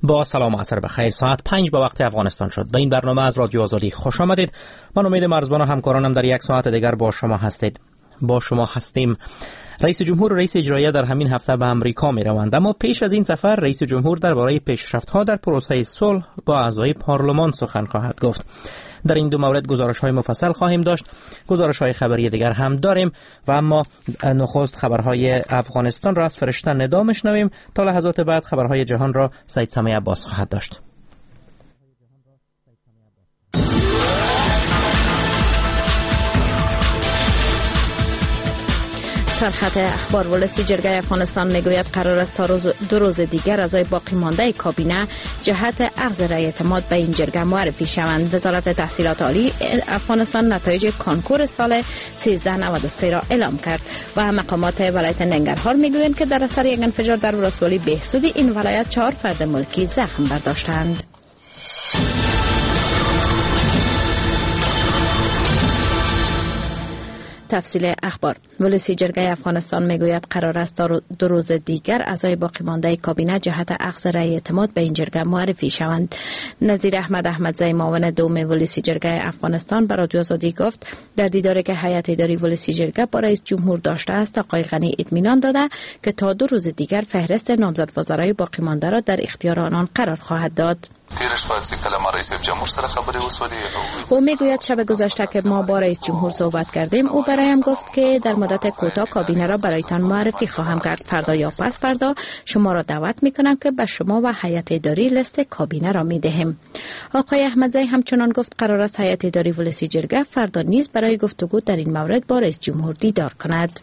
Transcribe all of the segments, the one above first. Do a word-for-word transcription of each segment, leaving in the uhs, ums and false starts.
با سلام و عصر بخیر. ساعت پنج به وقت افغانستان شد. به این برنامه از رادیو آزادی خوش آمدید. من امید مرزبان و همکارانم در یک ساعت دیگر با شما هستید. با شما هستیم. رئیس جمهور و رئیس اجراییه در همین هفته به امریکا می روند، اما پیش از این سفر رئیس جمهور درباره پیشرفت‌ها در پروسه صلح با اعضای پارلمان سخن خواهد گفت. در این دو مورد گزارش‌های مفصل خواهیم داشت. گزارش‌های خبری دیگر هم داریم و اما نخست خبرهای افغانستان را از فرشته ندا میشنویم. تا لحظات بعد خبرهای جهان را سید سمی عباس خواهد داشت. سرخط اخبار. ولسی جرگه افغانستان میگوید قرار است تا روز دو روز دیگر اعضای باقی مانده کابینه جهت اخذ رأی اعتماد به این جرگه معرفی شوند. وزارت تحصیلات عالی افغانستان نتایج کنکور سال سیزده نود و سه را اعلام کرد و مقامات ولایت ننگرهار میگویند که در اثر یک انفجار در ولسوالی بهسودی این ولایت چهار فرد ملکی زخم برداشتند. تفصیل اخبار. ولسی جرگه افغانستان میگوید قرار است تا دو روز دیگر اعضای باقی مانده کابینه جهت اخذ رأی اعتماد به این جرگه معرفی شوند. نظیر احمد احمدزی معاون دوم ولسی جرگه افغانستان به رادیو آزادی گفت در دیداری که هیئت اداری ولسی جرگه با رئیس جمهور داشته است آقای غنی اطمینان داده که تا دو روز دیگر فهرست نامزد وزرای باقی مانده را در اختیار آنان قرار خواهد داد. او میگوید شب گذشته که ما با رئیس جمهور صحبت کردیم او برایم گفت که در مدت کوتاه کابینه را برایتان معرفی خواهم کرد. فردا یا پس فردا شما را دعوت میکنم که به شما و هیئت اداری لیست کابینه را میدهیم. آقای احمدزی همچنان گفت قرار است هیئت اداری ولسی جرگه فردا نیز برای گفتگو در این مورد با رئیس جمهور دیدار کند.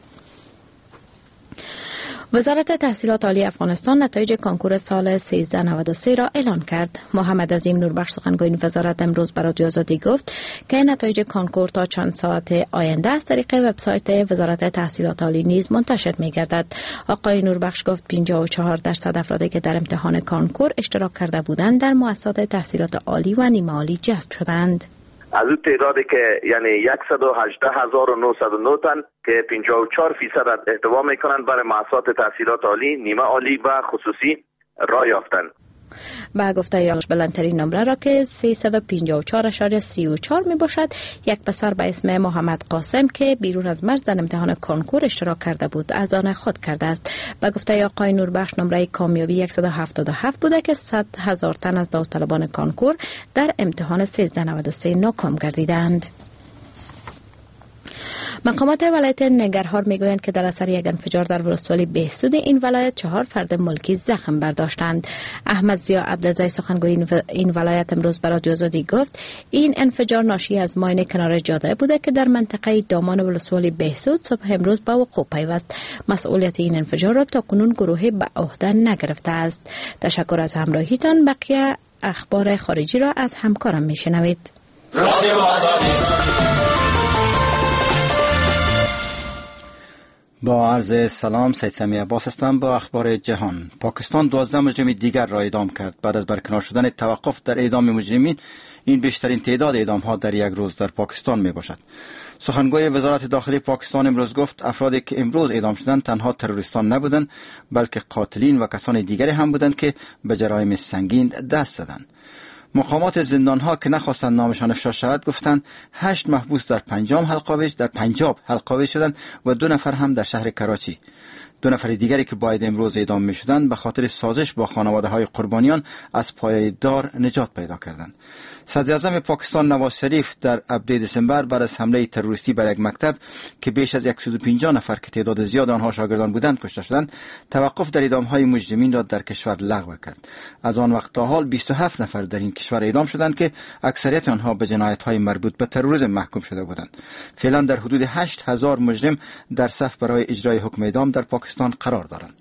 وزارت تحصیلات عالی افغانستان نتایج کنکور سال سیزده نود و سه را اعلان کرد. محمد عظیم نوربخش سخنگوی وزارت امروز به رادیو آزادی گفت که نتایج کنکور تا چند ساعت آینده از طریق وبسایت وزارت تحصیلات عالی نیز منتشر می‌گردد. آقای نوربخش گفت پنجاه و چهار درصد افرادی که در امتحان کنکور اشتراک کرده بودند در مؤسسات تحصیلات عالی و نیمه عالی جذب شدند. از اون تعدادی که یعنی صد و هجده هزار و نهصد و نه تن که پنجاه و چهار فیصد احتوا میکنند برای مؤسسات تحصیلات عالی، نیمه عالی و خصوصی راه یافتند. با گفته یاش بلندترین نمره را که سیصد و پنجاه و چهار اشاریه سی و چهار می باشد یک پسر به اسم محمد قاسم که بیرون از مرز در امتحان کنکور اشتراک کرده بود از آن خود کرده است. با گفته آقای نوربخش نمره کامیابی صد و هفتاد و هفت بوده که صد هزار تن از داوطلبان کنکور در امتحان سیزده نود و سه ناکام گردیدند. مقامات ولایت ننگرهار میگویند که در اثر یک انفجار در ولسوالی بهسود این ولایت چهار فرد ملکی زخم برداشتند. احمد ضیا عبدالزی سخنگوی این ولایت امروز به رادیو آزادی گفت این انفجار ناشی از ماین کنار جاده بوده که در منطقه دامان ولسوالی بهسود صبح امروز به وقوع پیوست. مسئولیت این انفجار را تاکنون گروه به عهده نگرفته است. تشکر از همراهیتان. بقیه اخبار خارجی را از همکارم میشنوید. رادیو آزادی. با عرض سلام، سید سمی عباس هستم با اخبار جهان. پاکستان دوازده مجرم دیگر را اعدام کرد. بعد از برکنار شدن توقف در اعدام مجرمین، این بیشترین تعداد اعدام ها در یک روز در پاکستان می باشد. سخنگوی وزارت داخلی پاکستان امروز گفت افرادی که امروز اعدام شدند تنها تروریستان نبودند بلکه قاتلین و کسان دیگری هم بودند که به جرایم سنگین دست زدند. مقامات زندانها که نخواستند نامشان افشا شود گفتند هشت محبوس در پنجاب حلقاویش در پنجاب حلقاویش شدند و دو نفر هم در شهر کراچی. دو نفر دیگری که باید امروز اعدام می شدند به خاطر سازش با خانواده های قربانیان از پایه دار نجات پیدا کردند. صدر اعظم پاکستان نواز شریف در ابریل دسامبر بعد از حمله تروریستی بر یک مکتب که بیش از صد و پنجاه نفر که تعداد زیاد آنها شاگردان بودند کشته شدند، توقف در اعدام های مجرمین را در کشور لغو کرد. از آن وقت تا حال بیست و هفت نفر در این کشور اعدام شدند که اکثریت آنها به جنایت های مربوط به تروریسم محکوم شده بودند. فعلا در حدود هشت هزار مجرم در صف برای اجرای حکم اعدام در پاکستان قرار دارند.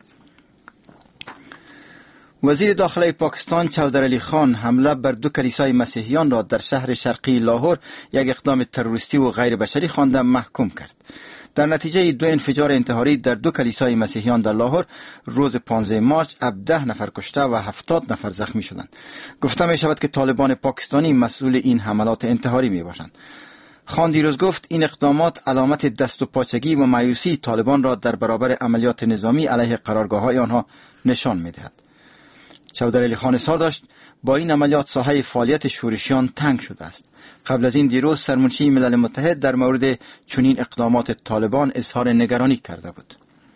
وزیر داخلی پاکستان چودر علی خان حمله بر دو کلیسای مسیحیان را در شهر شرقی لاهور یک اقدام تروریستی و غیر بشری خوانده محکوم کرد. در نتیجه دو انفجار انتحاری در دو کلیسای مسیحیان در لاهور روز پانزدهم مارس هفده نفر کشته و هفتاد نفر زخمی شدند. گفته می شود که طالبان پاکستانی مسئول این حملات انتحاری می باشند. خان دیروز گفت این اقدامات علامت دست و پاچگی و مایوسی طالبان را در برابر عملیات نظامی علیه قرارگاه‌های آنها نشان می‌دهد. چودرعلی خان اظهار داشت با این عملیات ساحه فعالیت شورشیان تنگ شده است. قبل از این دیروز سرمنشی ملل متحد در مورد چنین اقدامات طالبان اظهار نگرانی کرده بود.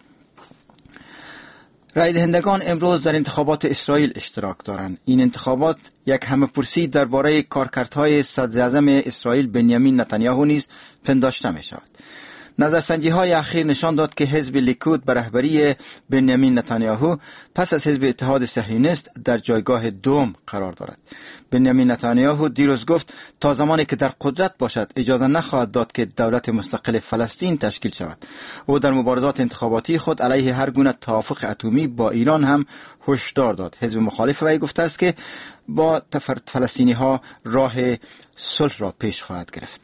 رای دهندگان امروز در انتخابات اسرائیل اشتراک دارند. این انتخابات یک همه‌پرسی درباره کارکردهای صدر اعظم اسرائیل بنیامین نتانیاهو نیز پنداشته می شود. نظرسنجی های اخیر نشان داد که حزب لیکود به رهبری بنیامین نتانیاهو پس از حزب اتحاد صهیونیست در جایگاه دوم قرار دارد. بنیامین نتانیاهو دیروز گفت تا زمانی که در قدرت باشد اجازه نخواهد داد که دولت مستقل فلسطین تشکیل شود. او در مبارزات انتخاباتی خود علیه هر گونه توافق اتمی با ایران هم هشدار داد. حزب مخالف وی گفته است که با فلسطینی ها راه صلح را پیش خواهد گرفت.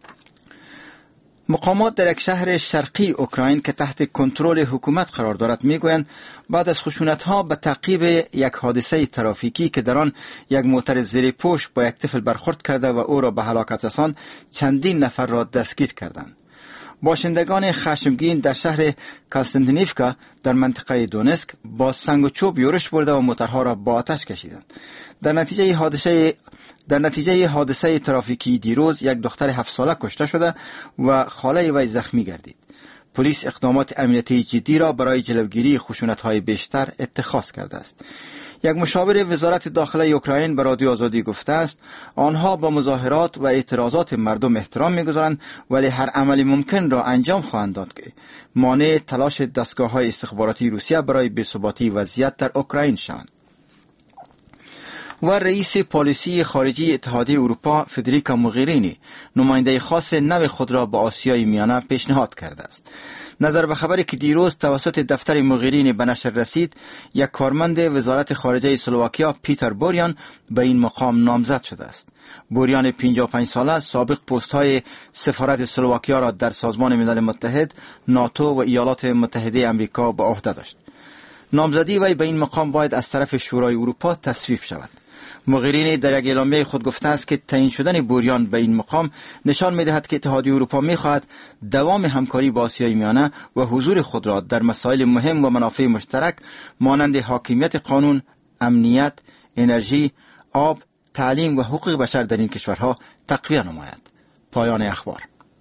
مقامات در یک شهر شرقی اوکراین که تحت کنترل حکومت قرار دارد میگویند بعد از خشونت‌ها به تعقیب یک حادثه ترافیکی که در آن یک موتر زیر پوش با یک طفل برخورد کرده و او را به هلاکت رساند چندین نفر را دستگیر کردند. باشندگان خشمگین در شهر کاستندنیفکا در منطقه دونسک با سنگ و چوب یورش برده و موترها را با آتش کشیدند. در نتیجه حادثه در نتیجه حادثه ترافیکی دیروز یک دختر هفت ساله کشته شده و خاله وی زخمی گردید. پلیس اقدامات امنیتی جدی را برای جلوگیری خشونت‌های بیشتر اتخاذ کرده است. یک مشاور وزارت داخله اوکراین به رادیو آزادی گفته است آنها با مظاهرات و اعتراضات مردم احترام می‌گذارند ولی هر عملی ممکن را انجام خواهند داد که مانع تلاش دستگاه‌های استخباراتی روسیه برای بی‌ثباتی وضعیت در اوکراین شوند. و رئیس پالیسی خارجی اتحادیه اروپا فدریکا موغرینی نماینده خاص نو خود را به آسیای میانه پیشنهاد کرده است. نظر به خبری که دیروز توسط دفتر موغرینی به نشر رسید، یک کارمند وزارت خارجه اسلواکیا پیتر بوریان به این مقام نامزد شده است. بوریان پنجاه و پنج ساله سابق پست های سفارت اسلواکیا را در سازمان ملل متحد، ناتو و ایالات متحده آمریکا به عهده داشت. نامزدی وی به این مقام باید از طرف شورای اروپا تصویب شود. موغرینی در یک اعلامیه خود گفته است که تعیین شدن بوریان به این مقام نشان می‌دهد که اتحادیه اروپا می‌خواهد دوام همکاری با آسیای میانه و حضور خود را در مسائل مهم و منافع مشترک مانند حاکمیت قانون، امنیت، انرژی، آب، تعلیم و حقوق بشر در این کشورها تقویت نماید. پایان اخبار.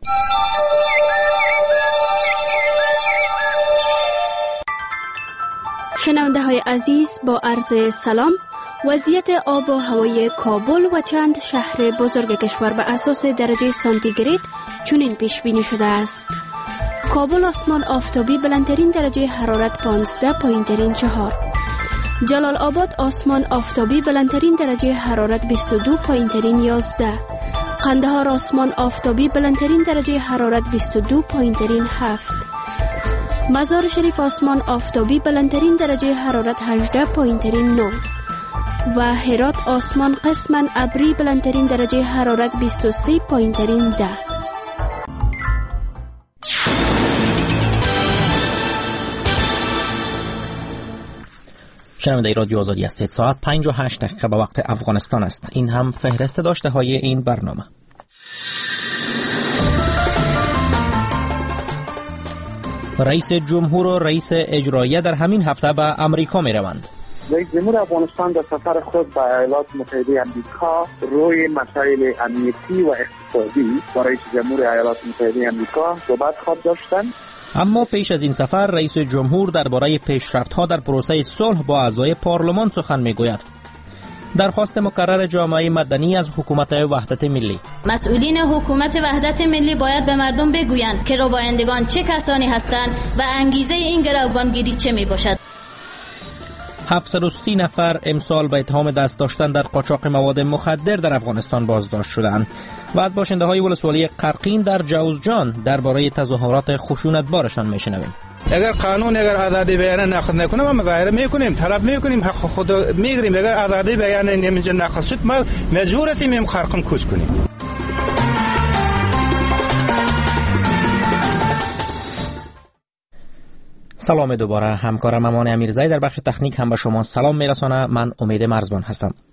شنونده های عزیز، با عرض سلام. وضعیت آب و هوای کابل و چند شهر بزرگ کشور به اساس درجه سانتیگراد چنین پیش بینی شده است. کابل آسمان آفتابی بلندترین درجه حرارت پانزده، پایینترین چهار. جلال آباد آسمان آفتابی بلندترین درجه حرارت بیست و دو، پایینترین یازده. قندهار آسمان آفتابی بلندترین درجه حرارت بیست و دو، پایینترین هفت. مزار شریف آسمان آفتابی بلندترین درجه حرارت هجده، پایینترین نه. و هرات آسمان قسماً ابری بلندترین درجه حرارت بیست و سه، پایینترین ده. شنونده رادیو آزادی هستید. ساعت پنج و هشت دقیقه به وقت افغانستان است. این هم فهرست داشته های این برنامه. رئیس جمهور و رئیس اجراییه در همین هفته به امریکا می روند. رئیس جمهور افغانستان در سفر خود به ایالات متحده آمریکا روی مسائل امنیتی و اقتصادی با رئیس جمهور ایالات متحده آمریکا صحبت خواهد داشتند. اما پیش از این سفر رئیس جمهور درباره پیشرفت‌ها در پروسه صلح با اعضای پارلمان سخن می‌گوید. درخواست مکرر جامعه مدنی از حکومت وحدت ملی. مسئولین حکومت وحدت ملی باید به مردم بگویند که ربایندگان چه کسانی هستند و انگیزه این گروگانگیری چه میباشد. هفتصد و سی نفر امسال به اتهام دست داشتن در قاچاق مواد مخدر در افغانستان بازداشت شدند. و از باشنده های ولسوالی قرقین در جوزجان درباره تظاهرات خشونتبارشان میشنویم. اگر قانون اگر آزادی بیان ناخذ نکنه ما مظاهره میکنیم، طلب میکنیم، حق خود میگیریم. اگر آزادی بیان نمیشه ناخذ شد ما مجبوریم میم خرقم کوچ کنیم. سلام دوباره. همکارم امان امیرزایی در بخش تکنیک هم به شما سلام میرسانه. من امید مرزبان هستم.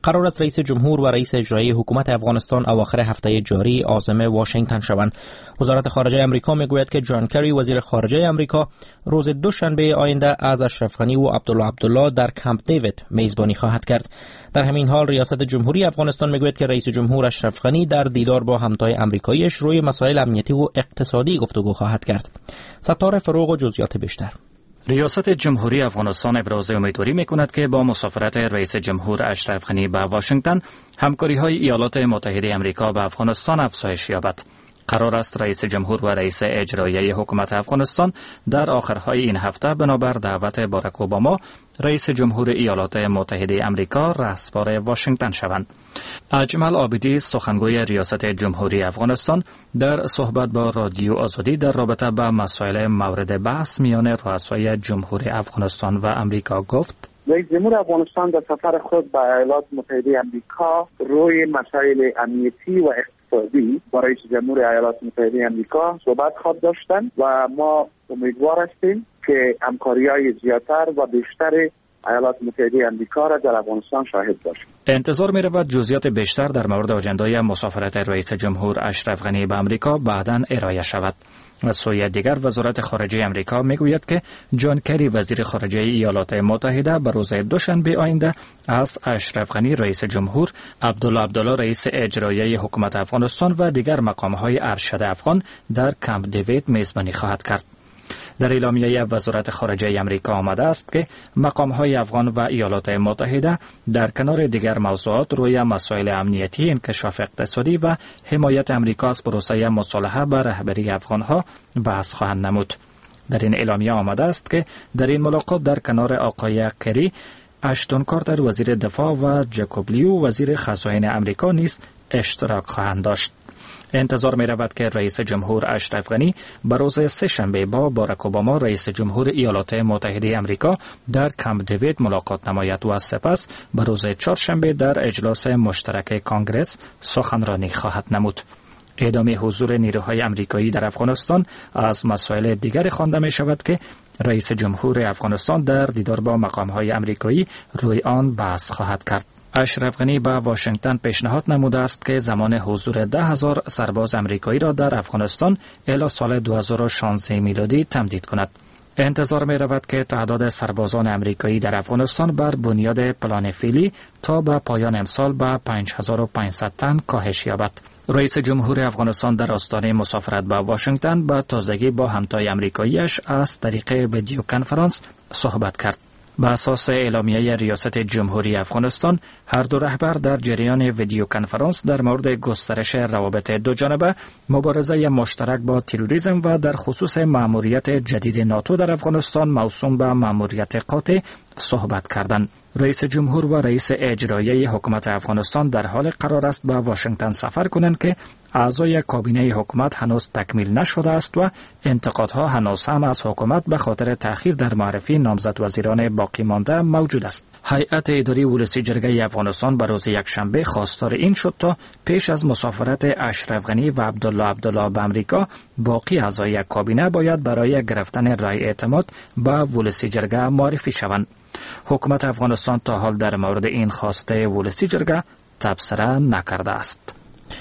قرار است رئیس جمهور و رئیس اجرایی حکومت افغانستان اواخر هفته جاری عازم واشنگتن شوند. وزارت خارجه آمریکا میگوید که جان کری وزیر خارجه آمریکا روز دوشنبه آینده از اشرف غنی و عبدالله عبدالله در کمپ دیوید میزبانی خواهد کرد. در همین حال ریاست جمهوری افغانستان میگوید که رئیس جمهور اشرف غنی در دیدار با همتای آمریکاییش روی مسائل امنیتی و اقتصادی گفتگو خواهد کرد. ستاره فروغ و جزئیات بیشتر. ریاست جمهوری افغانستان ابراز امیدواری می‌کند که با مسافرت رئیس جمهور اشرف غنی به واشنگتن، همکاری‌های ایالات متحده آمریکا به افغانستان افزایش یابد. قرار است رئیس جمهور و رئیس اجرایی حکومت افغانستان در آخرهای این هفته بنابر دعوت باراک اوباما رئیس جمهور ایالات متحده آمریکا رهسپار واشنگتن شوند. اجمل عابدی سخنگوی ریاست جمهوری افغانستان در صحبت با رادیو آزادی در رابطه با مسائل مورد بحث میان رؤسای جمهوری افغانستان و آمریکا گفت: رئیس جمهور افغانستان در سفر خود به ایالات متحده آمریکا روی مسائل امنیتی و اقتصادی با رئیس جمهور ایالات متحده آمریکا صحبت خواهد داشتند و ما امیدوار هستیم که همکاری‌های زیادتر و بیشتر ایالات متحده آمریکا را در افغانستان شاهد باشیم. انتظار می رود جزئیات بیشتر در مورد آجندای مسافرت رئیس جمهور اشرف غنی به آمریکا بعداً ارائه شود. از سوی دیگر وزارت خارجه آمریکا میگوید که جان کری وزیر خارجه ایالات متحده به روز دوشنبه آینده از اشرف غنی رئیس جمهور، عبدالله عبدالله رئیس اجرایی حکومت افغانستان و دیگر مقام‌های ارشد افغان در کمپ دیوید میزبانی خواهد کرد. در اعلامیه وزارت خارجه آمریکا آمده است که مقام‌های افغان و ایالات متحده در کنار دیگر موضوعات روی مسائل امنیتی، انکشاف اقتصادی و حمایت آمریکا از پروسه مصالحه به رهبری افغان‌ها بحث خواهند نمود. در این اعلامیه آمده است که در این ملاقات در کنار آقای کری، اشتون کارتر وزیر دفاع و جکوب لیو وزیر خزائن آمریکا نیز اشتراک خواهند داشت. انتظار می رود که رئیس جمهور اشرف غنی به روز سه شنبه با باراک اوباما رئیس جمهور ایالات متحده آمریکا در کمپ دیوید ملاقات نماید و سپس به روز چهارشنبه در اجلاس مشترک کانگرس سخنرانی خواهد نمود. ادامه حضور نیروهای آمریکایی در افغانستان از مسائل دیگر خوانده می شود که رئیس جمهور افغانستان در دیدار با مقام‌های آمریکایی روی آن بحث خواهد کرد. اشرف غنی به واشنگتن پیشنهاد نموده است که زمان حضور ده هزار سرباز آمریکایی را در افغانستان الی سال دو هزار و شانزده میلادی تمدید کند. انتظار می رود که تعداد سربازان آمریکایی در افغانستان بر بنیاد پلان فعلی تا به پایان امسال به پنج هزار و پانصد تن کاهش یابد. رئیس جمهور افغانستان در آستانه مسافرت به واشنگتن به تازگی با همتای آمریکاییش از طریق ویدیو کنفرانس صحبت کرد. به اساس اعلامیه ریاست جمهوری افغانستان، هر دو رهبر در جریان ویدیو کنفرانس در مورد گسترش روابط دوجانبه، مبارزه مشترک با تروریسم و در خصوص مأموریت جدید ناتو در افغانستان موسوم به مأموریت قاطع صحبت کردند. رئیس جمهور و رئیس اجرایی حکومت افغانستان در حال قرار است به واشنگتن سفر کنند که اعضای کابینه حکومت هنوز تکمیل نشده است و انتقادها هنوز هم از حکومت به خاطر تأخیر در معرفی نامزد وزیران باقی مانده موجود است. هیئت اداری ولسی جرگه افغانستان به روز یکشنبه خواستار این شد تا پیش از مسافرت اشرف غنی و عبدالله عبدالله به امریکا، باقی اعضای کابینه باید برای گرفتن رای اعتماد به ولسی جرگه معرفی شوند. حکومت افغانستان تا حال در مورد این خواسته ولسی جرگه تبصره نکرده است.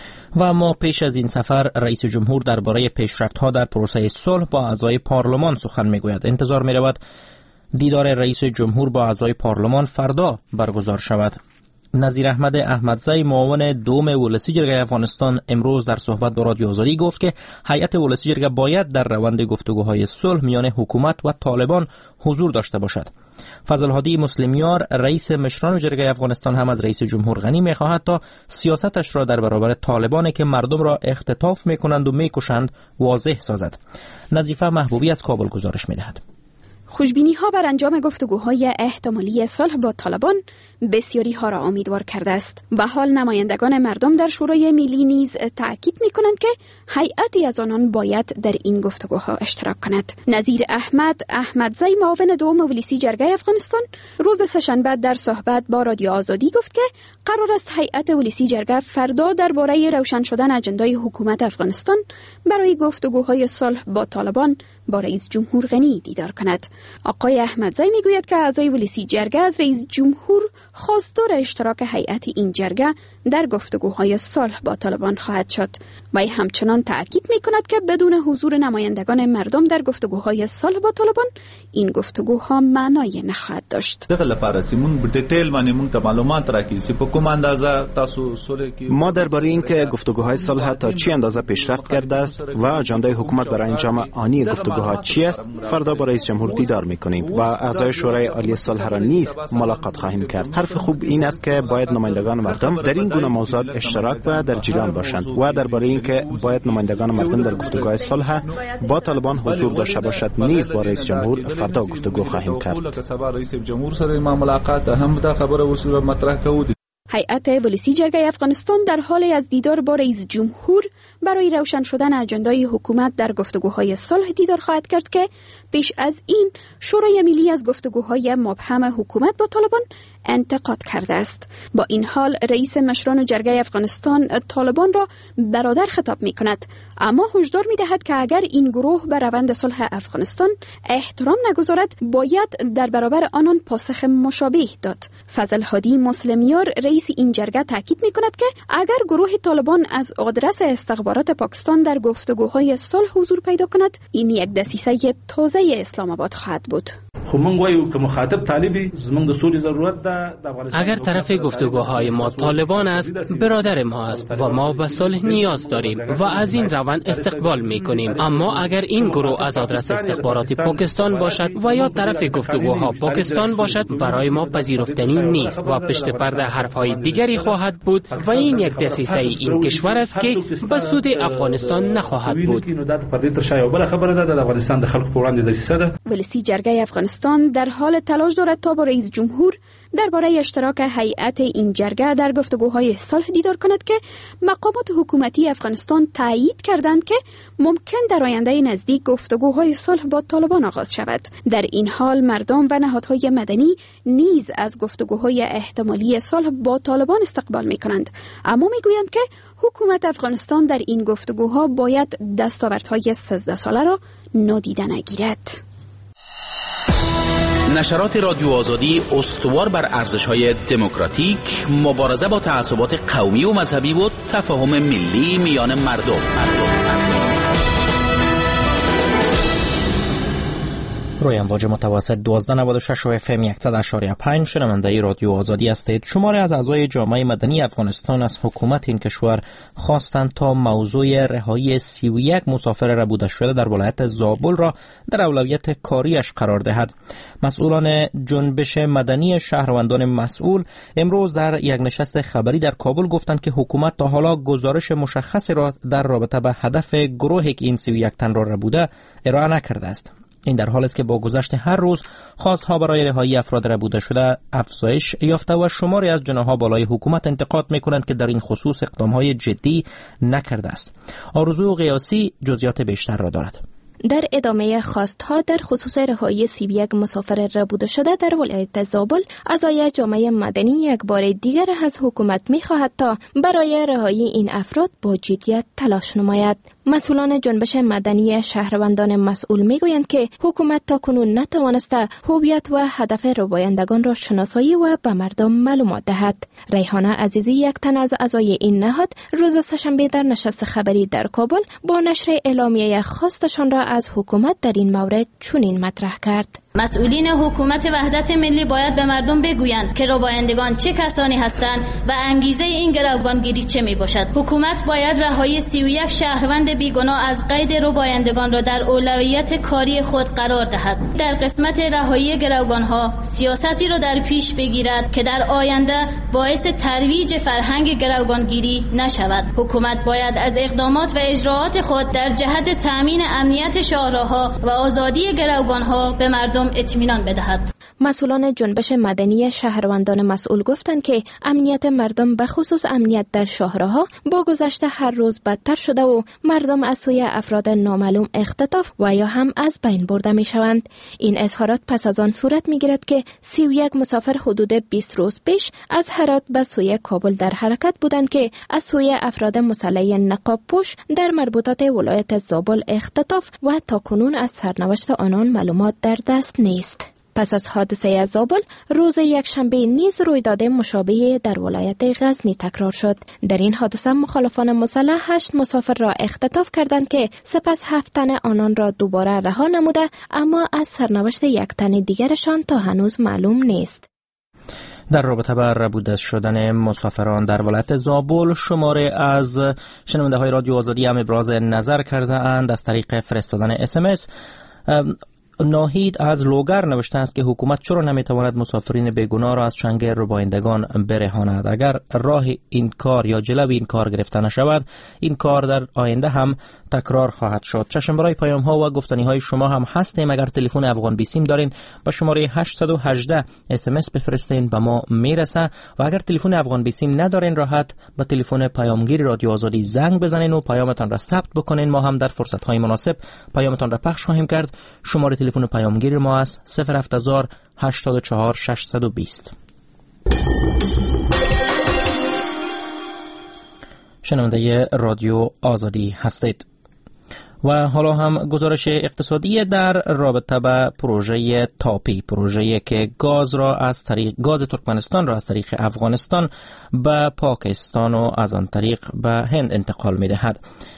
و اما پیش از این سفر رئیس جمهور درباره پیشرفت‌ها در پروسه صلح با اعضای پارلمان سخن می‌گوید. انتظار می‌رود دیدار رئیس جمهور با اعضای پارلمان فردا برگزار شود. نظیر احمد احمدزی معاون دوم ولسی جرگه افغانستان امروز در صحبت با رادیو آزادی گفت که هیئت ولسی جرگه باید در روند گفتگوهای صلح میان حکومت و طالبان حضور داشته باشد. فضل هادی مسلمیار رئیس مشران جرگه افغانستان هم از رئیس جمهور غنی می‌خواهد تا سیاستش را در برابر طالبانی که مردم را اختطاف می‌کنند و می‌کشند واضح سازد. نظیفه محبوبی از کابل گزارش می‌دهد. خوشبینی ها بر انجام گفتگوهای احتمالی صلح با طالبان بسیاری ها را امیدوار کرده است. به حال نمایندگان مردم در شورای ملی نیز تاکید می کنند که هیئتی از آنان باید در این گفتگوها اشتراک کند. نظیر احمد احمدزی معاون دوم ولسی جرگه افغانستان روز سه‌شنبه در صحبت با رادیو آزادی گفت که قرار است هیئت ولسی جرگه فردا درباره روشن شدن اجندای حکومت افغانستان برای گفتگوهای صلح با طالبان با رئیس جمهور غنی دیدار کند. آقای احمدزی میگوید که اعضای ولسی جرگه از رئیس جمهور خواستار اشتراک هیئت این جرگه در گفتگوهای صلح با طالبان خواهد شد. و همچنان تاکید میکند که بدون حضور نمایندگان مردم در گفتگوهای صلح با طالبان این گفتگوها معنای نخواهد داشت. ما درباره اینکه گفتگوهای صلح تا چی اندازه پیشرفت کرده است و اجنده حکومت برای انجام آنی گفتگوها چی است فردا با رئیس جمهور دیدار میکنیم و اعضای شورای عالی صلح را نیز ملاقات خواهیم کرد. حرف خوب این است که باید نمایندگان مردم در این گونه موضوعات اشتراک و در جریان باشند و درباره اینکه باید نمایندگان مردم در گفتگوهای صلح با طالبان حضور داشته باشد نیز با رئیس جمهور فردا گفتگو خواهیم کرد. هیئت ولسی جرگه افغانستان در حال از دیدار با رئیس جمهور برای روشن شدن اجندای حکومت در گفتگوهای صلح دیدار خواهد کرد که پیش از این شورای ملی از گفتگوهای مبهم حکومت با طالبان انتقاد کرده است. با این حال رئیس مشران جرگه افغانستان طالبان را برادر خطاب می کند، اما هشدار می دهد که اگر این گروه به روند صلح افغانستان احترام نگذارد باید در برابر آنان پاسخ مشابه داد. فضل هادی مسلمیار رئیس این جرگه تاکید می کند که اگر گروه طالبان از آدرس استخبارات پاکستان در گفتگوهای صلح حضور پیدا کند این یک دسیسه تازه اسلام آباد خواهد بود. اگر طرف گفتگوهای ما طالبان است برادر ما است و ما به صلح نیاز داریم و از این روند استقبال می کنیم، اما اگر این گروه از آدرس استخبارات پاکستان باشد و یا طرف گفتگوها پاکستان باشد برای ما پذیرفتنی نیست و پشت پرده حرفهای دیگری خواهد بود و این یک دسیسه این کشور است که به سود افغانستان نخواهد بود. ولسی جرگه افغانستان در حال تلاش دارد تا با رئیس جمهور درباره اشتراک هیئت این جرگه در گفتگوهای صلح دیدار کند که مقامات حکومتی افغانستان تایید کردند که ممکن در آینده نزدیک گفتگوهای صلح با طالبان آغاز شود. در این حال مردم و نهادهای مدنی نیز از گفتگوهای احتمالی صلح با طالبان استقبال می کنند، اما می گویند که حکومت افغانستان در این گفتگوها باید دستاوردهای سیزده ساله را نادیده نگیرد. نشرات رادیو آزادی استوار بر ارزش‌های دموکراتیک، مبارزه با تعصبات قومی و مذهبی و تفاهم ملی میان مردم. مردم. روی امواج متوسط دوازده نود و شش و اف ام صد و پنج شنونده رادیو آزادی هستید. شماری از اعضای جامعه مدنی افغانستان از حکومت این کشور خواستند تا موضوع رهایی سی و یک مسافر ربوده شده در ولایت زابل را در اولویت کاریش قرار دهد. مسئولان جنبش مدنی شهروندان مسئول امروز در یک نشست خبری در کابل گفتند که حکومت تا حالا گزارش مشخصی را در رابطه به هدف گروهی که این سی و یک تن را ربوده ارائه نکرده است. این در حالی است که با گذشت هر روز خواستها برای رهایی افراد ربوده شده افزایش یافته و شماری از جناح‌ها بالای حکومت انتقاد می‌کنند که در این خصوص اقدام‌های جدی نکرده است. آرزو قیاسی جزئیات بیشتر را دارد. در ادامه خواستها در خصوص رهایی سی و یک مسافر ربوده شده در ولایت زابل، اعضای جامعه مدنی یک بار دیگر از حکومت می‌خواهد تا برای رهایی این افراد با جدیت تلاش نماید. مسئولان جنبش مدنی شهروندان مسئول میگویند که حکومت تاکنون نتوانسته هویت و هدف ربایندگان را شناسایی و به مردم معلومات دهد. ریحانه عزیزی، یک تن از اعضای این نهاد، روز سه‌شنبه در نشست خبری در کابل با نشر اعلامیه خواستشان را از حکومت در این مورد چنین مطرح کرد: مسئولین حکومت وحدت ملی باید به مردم بگویند که ربایندگان چه کسانی هستند و انگیزه این گروگانگیری چه می باشد. حکومت باید رهایی سی و یک شهروند بیگناه از قید ربایندگان را در اولویت کاری خود قرار دهد. در قسمت رهایی گروگانها سیاستی را در پیش بگیرد که در آینده باعث ترویج فرهنگ گروگانگیری نشود. حکومت باید از اقدامات و اجراعات خود در جهت تامین امنیت شاهراها و آزادی گروگانها به مردم اطمینان بدهد. مسئولان جنبش مدنی شهروندان مسئول گفتند که امنیت مردم به خصوص امنیت در شاهراها با گذشت هر روز بدتر شده و مردم از سوی افراد نامعلوم اختطاف و یا هم از بین برده می شوند. این اظهارات پس از آن صورت می گیرد که سی و یک مسافر حدود بیست روز پیش از هرات به سوی کابل در حرکت بودند که از سوی افراد مسلح نقاب پوش در مربوطات ولایت زابل اختطاف و تاکنون از سرنوشت آنان معلومات در دست نیست. پس از حادثه زابل روز یکشنبه نیز رویداد مشابه در ولایت غزنی تکرار شد. در این حادثه مخالفان مسلح هشت مسافر را اختطاف کردند که سپس هفت تن آنان را دوباره رها نموده، اما از سرنوشت یک تن دیگرشان تا هنوز معلوم نیست. در رابطه با ربوده شدن مسافران در ولایت زابل شماره از شنونده های رادیو آزادی هم ابراز نظر کرده اند از طریق فرستادن اس ام اس. ناهید از لوگر نوشته است که حکومت چرا نمیتواند مسافرین بیگناه را از چنگ ربایندگان برهاند؟ اگر راه این کار یا جلوی این کار گرفته نشود، این کار در آینده هم تکرار خواهد شد. چشم برای پیام ها و گفتنی های شما هم هستیم. اگر تلفن افغان بیسیم دارین با شماره هشت یک هشت اس ام اس بفرستین، به ما میرسه. و اگر تلفن افغان بیسیم ندارین، راحت با تلفن پیامگیر رادیو آزادی زنگ بزنین و پیامتان را ثبت بکنین. ما هم در فرصت های مناسب پیامتان را پخش خواهیم کرد. شماره تلفن پیامگیر ما است صفر هفت هزار هشتاد و چهار ششصد و بیست. شنونده رادیو آزادی هستید. و حالا هم گزارش اقتصادی در رابطه با پروژه تاپی، پروژه‌ای که گاز را از طریق گاز ترکمنستان را از طریق افغانستان به پاکستان و از آن طریق به هند انتقال می‌دهد.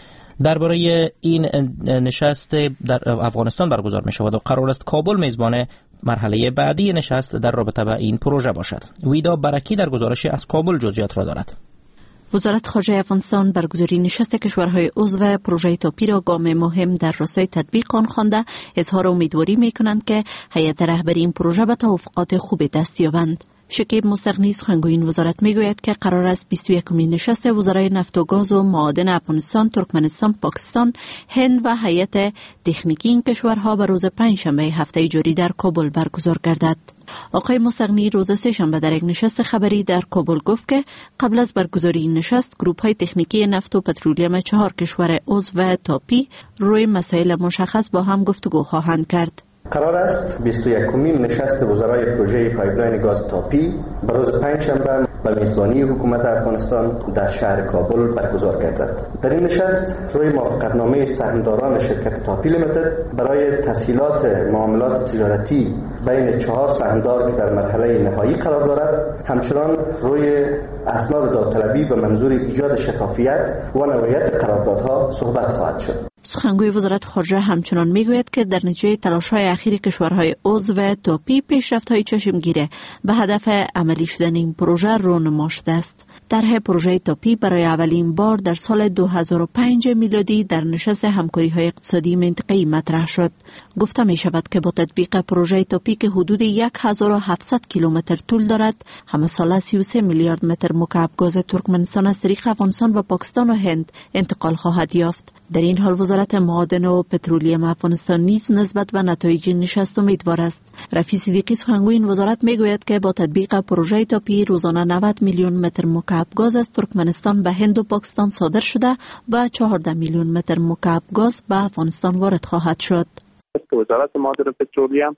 درباره این نشست در افغانستان برگزار می شود و قرار است کابل میزبان مرحله بعدی نشست در رابطه با این پروژه باشد. ویدا برکی در گزارش از کابل جزئیات را دارد. وزارت خارجه افغانستان برگزاری نشست کشورهای عضو پروژه تاپی را گام مهم در راستای تطبیق آن خوانده اظهار امیدواری می کنند که هیئت رهبری این پروژه به توافقات خوب دست یابند. شکیب مستغنی سخنگوی وزارت میگوید که قرار است بیست و یکمین نشست وزرای نفت و گاز و معادن افغانستان، ترکمنستان، پاکستان، هند و هیئت تکنیکی این کشورها به روز پنجشنبه هفته جاری در کابل برگزار گردد. آقای مستغنی روز سه‌شنبه در یک نشست خبری در کابل گفت که قبل از برگزاری این نشست گروپ های تکنیکی نفت و پترولیم چهار کشور عضو تاپی روی مسائل مشخص با هم گفتگو خواهند کرد. قرار است بیست و یکمین نشست وزرای پروژه پایپلاین گاز تاپی به روز پنجشنبه به میزبانی حکومت افغانستان در شهر کابل برگزار گردد. در این نشست روی موافقتنامه سهامداران شرکت تاپی لیمیتد برای تسهیلات معاملات تجارتی بین چهار سهامدار که در مرحله نهایی قرار دارد، همچنان روی اسناد داوطلبی به منظور ایجاد شفافیت و نوعیت قراردادها صحبت خواهد شد. سخنگوی وزارت خارجه همچنان میگوید که در نتیجه تلاش‌های اخیر کشورهای عضو تاپی پیشرفت‌های چشمگیر به هدف عملی شدن این پروژه رونما شده است. طرح پروژه تاپی برای اولین بار در سال دو هزار و پنج میلادی در نشست همکاری‌های اقتصادی منطقه‌ای مطرح شد. گفته می شود که با تطبیق پروژه تاپی که حدود هزار و هفتصد کیلومتر طول دارد، همه ساله سی و سه میلیارد متر مکعب گاز ترکمنستان از طریق افغانستان و پاکستان و هند انتقال خواهد یافت. در این حال وزارت معادن و پترولیم افغانستان نیز نسبت به نتایج نشست امیدوار است. رفیع صدیقی سخنگوی این وزارت میگوید که با تطبیق پروژه تاپی روزانه نود میلیون متر مکعب گاز از ترکمنستان به هند و پاکستان صادر شده و چهارده میلیون متر مکعب گاز به افغانستان وارد خواهد شد. وزارت معادن و پترولیم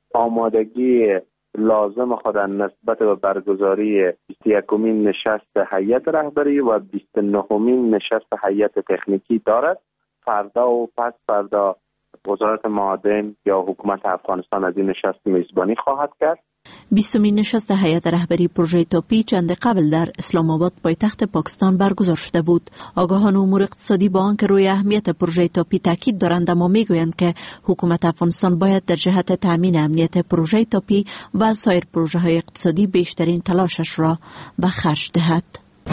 آمادگی لازم خود نسبت به برگزاری بیست و یکمین نشست هیئت رهبری و بیست و نهمین نشست هیئت تکنیکی دارد. فردا و پس فردا وزارت معادن یا حکومت افغانستان از این نشست میزبانی خواهد کرد. بیستمین نشست هیئت رهبری پروژه تاپی چند قبل در اسلام آباد پایتخت پاکستان برگزار شده بود. آگاهان امور اقتصادی با آنکه روی اهمیت پروژه تاپی تاکید دارند، اما میگویند که حکومت افغانستان باید در جهت تامین امنیت پروژه تاپی و سایر پروژه های اقتصادی بیشترین تلاشش را به خرج دهد.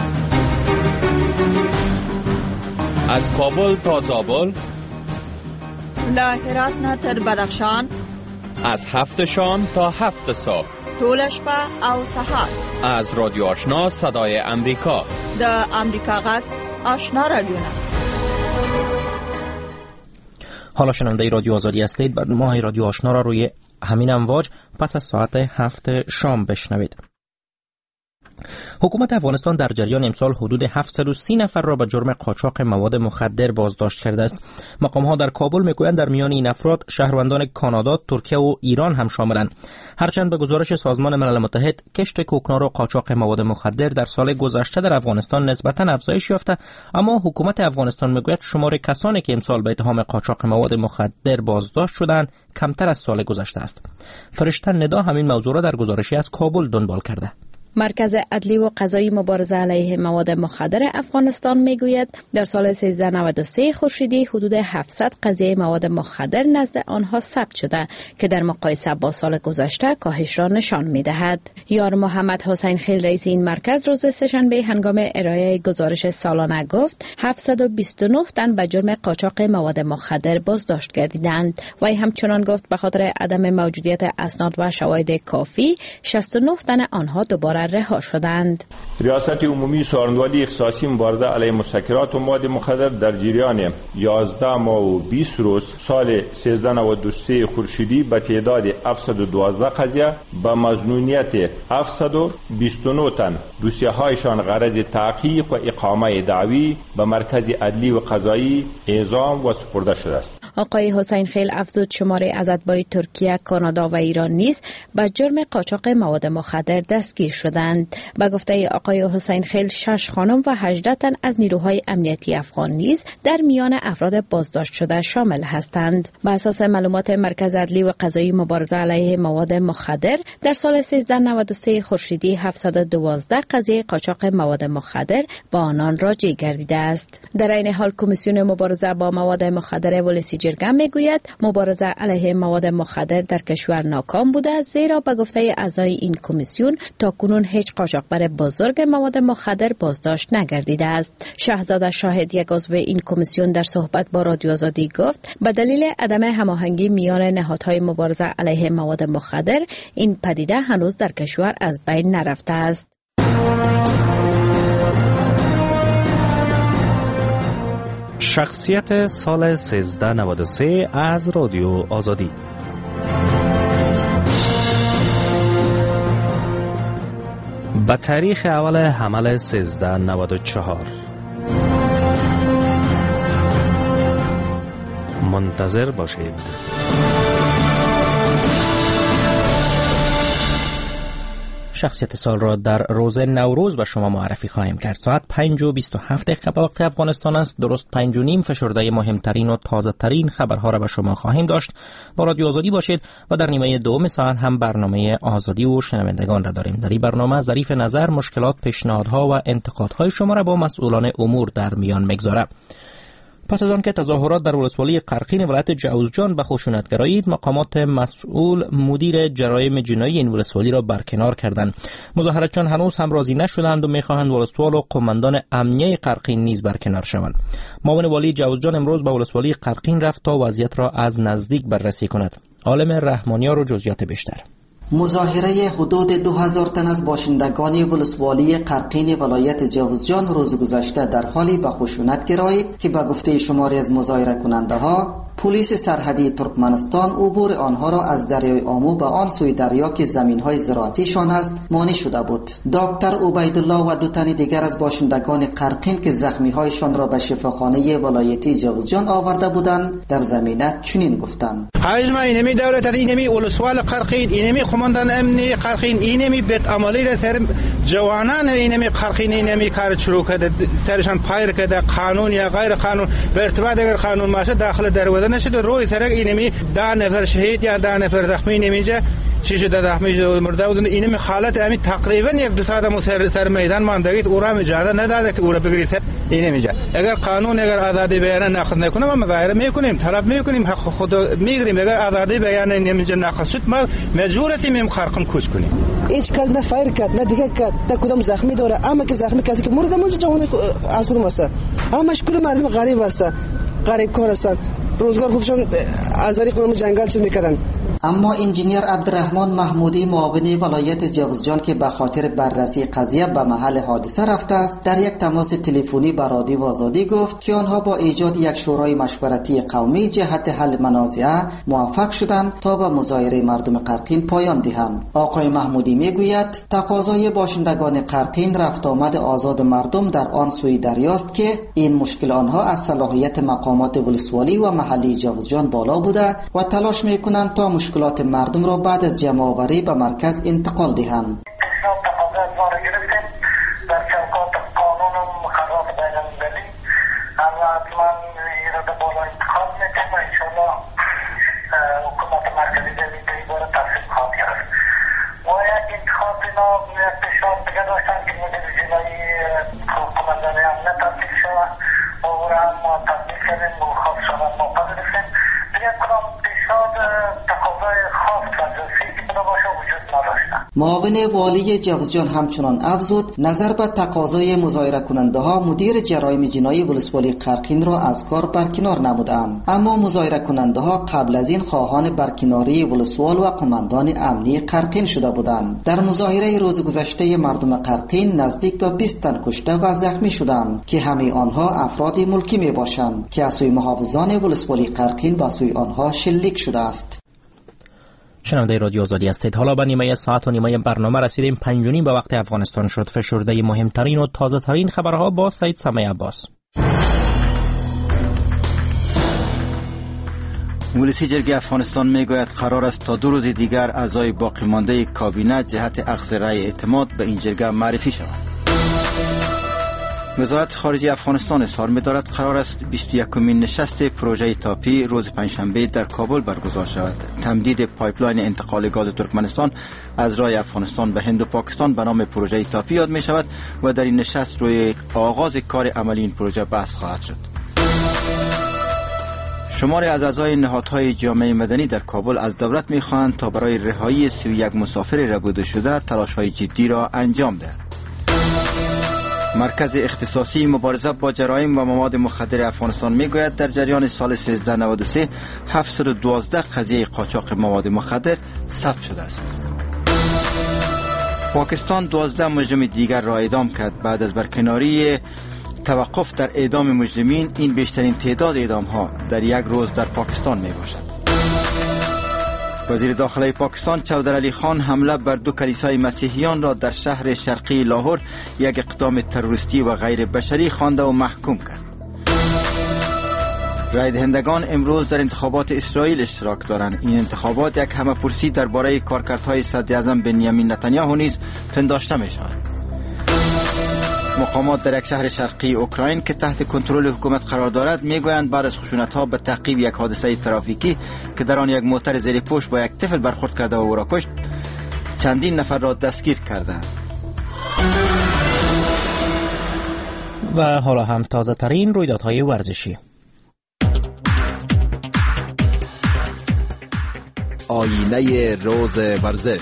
از کابل تا زابل، له هرات نه تر بدخشان، از هفت شام تا هفت صبح، ټول شپه او سهار، از رادیو آشنا صدای امریکا، د امریکا غږ آشنا رادیو. حالا شنونده رادیو آزادی هستید. برنامه رادیو آشنا را روی همین امواج پس از ساعت هفت شام بشنوید. حکومت افغانستان در جریان امسال حدود هفتصد و سی نفر را به جرم قاچاق مواد مخدر بازداشت کرده است. مقام‌ها در کابل میگویند در میان این افراد شهروندان کانادا، ترکیه و ایران هم شاملند. هرچند به گزارش سازمان ملل متحد کشت کوکنار و قاچاق مواد مخدر در سال گذشته در افغانستان نسبتاً افزایش یافته، اما حکومت افغانستان میگوید شمار کسانی که امسال به اتهام قاچاق مواد مخدر بازداشت شدند کمتر از سال گذشته است. فرشته ندا همین موضوع را در گزارشی از کابل دنبال کرده. مرکز عدلی و قضایی مبارزه علیه مواد مخدر افغانستان میگوید در سال سیزده نود و سه خورشیدی حدود هفتصد قضیه مواد مخدر نزد آنها ثبت شده که در مقایسه با سال گذشته کاهش را نشان میدهد. یار محمد حسین خیل رئیس این مرکز روز سه‌شنبه هنگام ارائه گزارش سالانه گفت هفتصد و بیست و نه تن به جرم قاچاق مواد مخدر بازداشت گردیدند. وی همچنان گفت به خاطر عدم موجودیت اسناد و شواهد کافی شصت و نه تن آنها دوباره رها شدند. ریاست عمومی سازمان اختصاصی مبارزه علیه مسکرات و مواد مخدر در جریان یازده ماه و بیست روز سال سیزده نود و سه خورشیدی به تعداد هفتصد و دوازده قضیه به مظنونیت هفتصد و بیست و نه تن دوسیه هایشان غرض تحقیق و اقامه دعوی به مرکز عدلی و قضایی اعزام و سپرده شده است. آقای حسین خیل افزود شماره از اتباع ترکیه، کانادا و ایران نیز به جرم قاچاق مواد مخدر دستگیر شدند. به گفته آقای حسین خیل شش خانم و هجده تن از نیروهای امنیتی افغان نیز در میان افراد بازداشت شده شامل هستند. به اساس معلومات مرکز عدلی و قضایی مبارزه علیه مواد مخدر در سال سیزده نود و سه خورشیدی هفتصد و دوازده قضیه قاچاق مواد مخدر با آنان راجع گردیده است. در این حال کمیسیون مبارزه با مواد مخدر ولسی جرگه میگوید مبارزه علیه مواد مخدر در کشور ناکام بوده، زیرا به گفته اعضای این کمیسیون تاکنون هیچ قاچاقبر بزرگ مواد مخدر بازداشت نگردیده است. شهزاده شاهد، یک عضو این کمیسیون، در صحبت با رادیو آزادی گفت به دلیل عدم هماهنگی میان نهادهای مبارزه علیه مواد مخدر این پدیده هنوز در کشور از بین نرفته است. شخصیت سال سیزده نود و سه از رادیو آزادی. به تاریخ اول حمل سیزده نود و چهار منتظر باشید. شخصیت سال را در روز نوروز به شما معرفی خواهیم کرد. ساعت پنج و بیست و هفت دقیقه به وقت افغانستان است. درست پنج و نیم فشرده مهمترین و تازه ترین خبرها را به شما خواهیم داشت. با رادیو آزادی باشید و در نیمه دوم ساعت هم برنامه آزادی و شنوندگان را داریم. در این برنامه ظریف نظر مشکلات، پیشنهادها و انتقادهای شما را با مسئولان امور در میان میگذاره. پس از آن که تظاهرات در ولسوالی قرقین ولایت جوزجان به خشونت گرایید، مقامات مسئول مدیر جرایم جنایی این ولسوالی را برکنار کردند. مظاهرتچیان هنوز هم راضی نشدند و میخواهند ولسوال و قماندان امنیه قرقین نیز برکنار شوند. معاون والی جوزجان امروز به ولسوالی قرقین رفت تا وضعیت را از نزدیک بررسی کند. عالم رحمانیار و جزئیات بیشتر. مظاهره حدود دو هزار تن از باشندگان ولسوالی قرقین ولایت جوزجان روز گذشته در حالی به خشونت گرایید که به گفته شماری از مظاهره کننده ها پلیس سرحدی ترکمنستان عبور آنها را از دریای آمو به آن سوی دریا که زمین‌های زراعتیشان است مانع شده بود. دکتر عبیدالله و دو تن دیگر از باشندگان قرقین که زخمی‌هایشان را به شفاخانه ولایتی جوزجان آورده بودند در زمینه چنین گفتند: حجم اینمی دولت اینمی ولسوال قرقین اینمی قماندان امنی قرقین اینمی بیت عملی را سر جوانان اینمی قرقین اینمی کار شروع کرده، سرشان پایر کرده، قانون یا غیر قانون به ارتباط اگر قانون باشه داخل در نشد روی سرک اینمی ده نفر شهید یا ده نفر زخمی نمیشه، چی شده زخمی مرده بودن. اینمی حالت امی تقریبا یک دو ساعت مو سر, سر میدان ماندگی او را اجازه نداده که او را بگیری سر اینمیجه. اگر قانون اگر آزادی بیان ناخذ نکنه ما مظاهره میکنیم، طلب میکنیم، حق خود میگیریم. اگر آزادی بیان نمیجه ناخذ شد ما مجبوریم میم خرقم کوچ کنیم. هیچ کس نه فایر کرد نه دیگه کرد، تا کدام زخمی داره، اما که زخمی کسی که مرده اونجا جوانی از خودم واسه اما مشکل مردم غریب واسه غریب کار هستن، روزگار خودشون از طریق اون جنگل چیز میکردن. اما انجینیر عبدالرحمن محمودی معاون ولایت جوزجان که به خاطر بررسی قضیه به محل حادثه رفته است، در یک تماس تلفنی با رادیو آزادی گفت که آنها با ایجاد یک شورای مشورتی قومی جهت حل منازعه موفق شدند تا به مظاهره مردم قرقین پایان دهند. آقای محمودی میگوید تقاضای باشندگان قرقین رفت آمد آزاد مردم در آن سوی دریاست که این مشکل آنها از صلاحیت مقامات ولسوالی و محلی جوزجان بالا بوده و تلاش میکنند تا مشکلات مردم را بعد از جمع آوری به مرکز انتقال دهند. معاون والی جوزجان همچنان افزود نظر به تقاضای مظاهره کننده ها مدیر جرایم جنایی ولسوالی قرقین را از کار برکنار نمودند، اما مظاهره کننده ها قبل از این خواهان برکناری ولسوال و قماندان امنی قرقین شده بودند. در مظاهره روز گذشته مردم قرقین نزدیک به بیست تن کشته و زخمی شدند که همه آنها افراد ملکی می باشند که از سوی محافظان ولسوالی قرقین به سوی آنها شلیک شده است. شنونده رادیو آزادی هستید. حالا به نیمه ساعت و نیمه برنامه رسیدیم. پنج و نیم به وقت افغانستان شد. فشرده مهمترین و تازه ترین خبرها با سید سمی عباس. مجلس جرگه افغانستان میگوید قرار است تا دو روز دیگر اعضای باقی مانده کابینه جهت اخذ رأی اعتماد به این جرگه معرفی شوند. وزارت خارجه افغانستان اظهار می‌دارد قرار است بیست و یکمین نشست پروژه تاپی روز پنجشنبه در کابل برگزار شود. تمدید پایپلاین انتقال گاز ترکمنستان از راه افغانستان به هند و پاکستان به نام پروژه تاپی یاد می شود و در این نشست روی آغاز کار عملی این پروژه بحث خواهد شد. شماری از اعضای نهادهای جامعه مدنی در کابل از دولت می‌خواهند تا برای رهایی سی و یک مسافر ربوده شده تلاش‌های جدی را انجام دهد. مرکز اختصاصی مبارزه با جرایم و مواد مخدر افغانستان میگوید در جریان سال سیزده نود و سه هفتصد و دوازده قضیه قاچاق مواد مخدر ثبت شده است. پاکستان دوازده مجرم دیگر را اعدام کرد. بعد از برکناری توقف در اعدام مجرمین، این بیشترین تعداد اعدام ها در یک روز در پاکستان می باشد. وزیر داخله پاکستان چودر علی خان حمله بر دو کلیسای مسیحیان را در شهر شرقی لاهور یک اقدام تروریستی و غیر بشری خوانده و محکوم کرد. رای دهندگان امروز در انتخابات اسرائیل اشتراک دارند. این انتخابات یک همه‌پرسی درباره کارکردهای صدر اعظم بنیامین نتانیاهو نیز پنداشته می شود. مقامات در یک شهر شرقی اوکراین که تحت کنترل حکومت قرار دارد میگویند بعد از خشونت‌ها به تعقیب یک حادثه ترافیکی که در آن یک موتر زیر پوش با یک طفل برخورد کرده و او را کشت، چندین نفر را دستگیر کردند. و حالا هم تازه ترین رویدادهای ورزشی. آینه روز ورزش.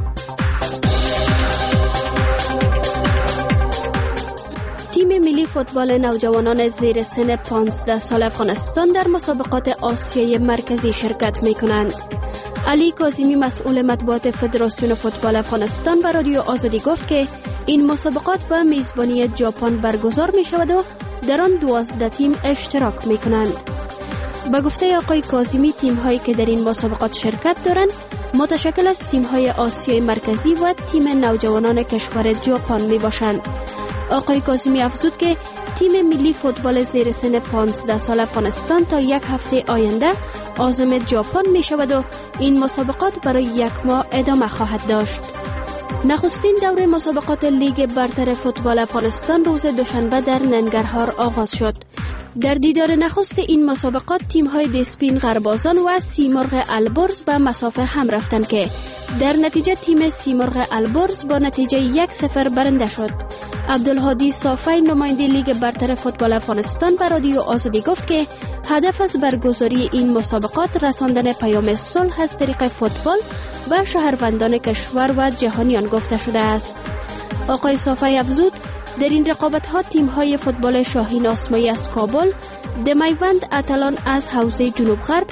تیم ملی فوتبال نوجوانان زیر سن پانزده سال افغانستان در مسابقات آسیای مرکزی شرکت می کنند. علی کاظمی مسئول مطبوعات فدراسیون فوتبال افغانستان به رادیو آزادی گفت که این مسابقات به میزبانی ژاپن برگزار می شود و در آن دوازده تیم اشتراک می کنند. به گفته آقای کاظمی تیم هایی که در این مسابقات شرکت دارند متشکل از تیم های آسیای مرکزی و تیم نوجوانان کشور ژاپن می باشند. آقای کاظمی افزود که تیم ملی فوتبال زیر سن پانزده سال افغانستان تا یک هفته آینده عازم ژاپن می شود و این مسابقات برای یک ماه ادامه خواهد داشت. نخستین دوره مسابقات لیگ برتر فوتبال افغانستان روز دوشنبه در ننگرهار آغاز شد. در دیدار نخست این مسابقات تیم‌های دسپین غربازان و سیمرغ البرز به مسافه هم رفتند که در نتیجه تیم سیمرغ البرز با نتیجه یک صفر برنده شد. عبدالهادی صافی نماینده لیگ برتر فوتبال افغانستان به رادیو آزادی گفت که هدف از برگزاری این مسابقات رساندن پیام صلح از طریق فوتبال و شهروندان کشور و جهانیان گفته شده است. آقای صافی افزود در این رقابت ها تیم های فوتبال شاهین آسمایی از کابل، دمیوند اتلان از حوزه جنوب غرب،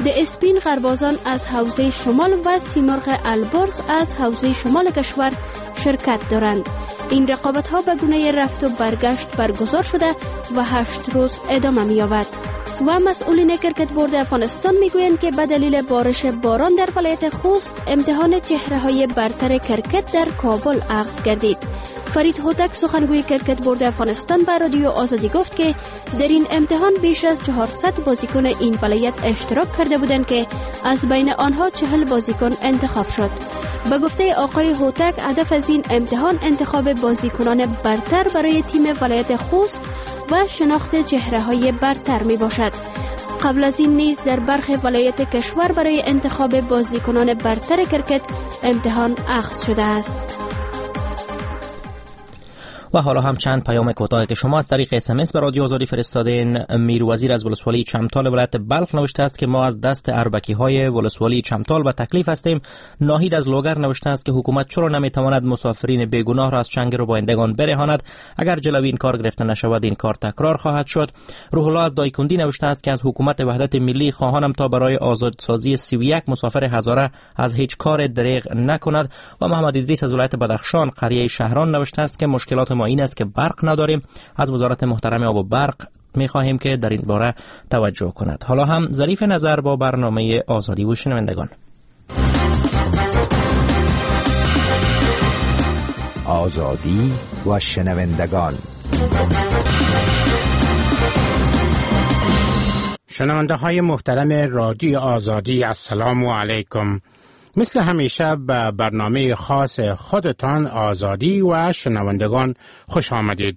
د اسپین غربازان از حوزه شمال و سیمرغ البرز از حوزه شمال کشور شرکت دارند. این رقابت ها به گونه رفت و برگشت برگزار شده و هشت روز ادامه می یابد. و مسئولین کرکت بورد افغانستان میگویند که به دلیل بارش باران در ولایت خوست امتحان چهره های برتر کرکت در کابل اخذ گردید. فرید هوتک سخنگوی کرکت بورد افغانستان به رادیو آزادی گفت که در این امتحان بیش از چهارصد بازیکن این ولایت اشتراک کرده بودند که از بین آنها چهل بازیکن انتخاب شد. به گفته آقای هوتک هدف از این امتحان انتخاب بازیکنان برتر برای تیم ولایت خوست و شناخت چهره های برتر می باشد. قبل از این نیز در برخی ولایت کشور برای انتخاب بازیکنان برتر کرکت امتحان اخذ شده است. و حالا هم چند پیام کوتاه که شما از طریق اس ام اس به رادیو آزادی فرستادین. میر وزیر از ولسوالی چمتال ولایت بلخ نوشته است که ما از دست اربکی های ولسوالی چمتال و تکلیف هستیم. ناهید از لوگر نوشته است که حکومت چرا نمیتواند مسافرین بیگناه را از چنگ ربایندگان برهاند؟ اگر جلوی این کار گرفته نشود این کار تکرار خواهد شد. روح الله از دایکندی نوشته است که از حکومت وحدت ملی خواهانم تا برای آزادسازی سی و یک مسافر هزاره از هیچ کار دریغ نکند. و محمد ادریس از ولایت بدخشان قریه شهران نوشته است که مشکلات ما این است که برق نداریم. از وزارت محترم آب و برق می خواهیم که در این باره توجه کند. حالا هم ظریف نظر با برنامه آزادی و شنوندگان. آزادی و شنوندگان. شنونده های محترم رادیو آزادی، السلام علیکم. مثل همیشه به برنامه خاص خودتان آزادی و شنوندگان خوش آمدید.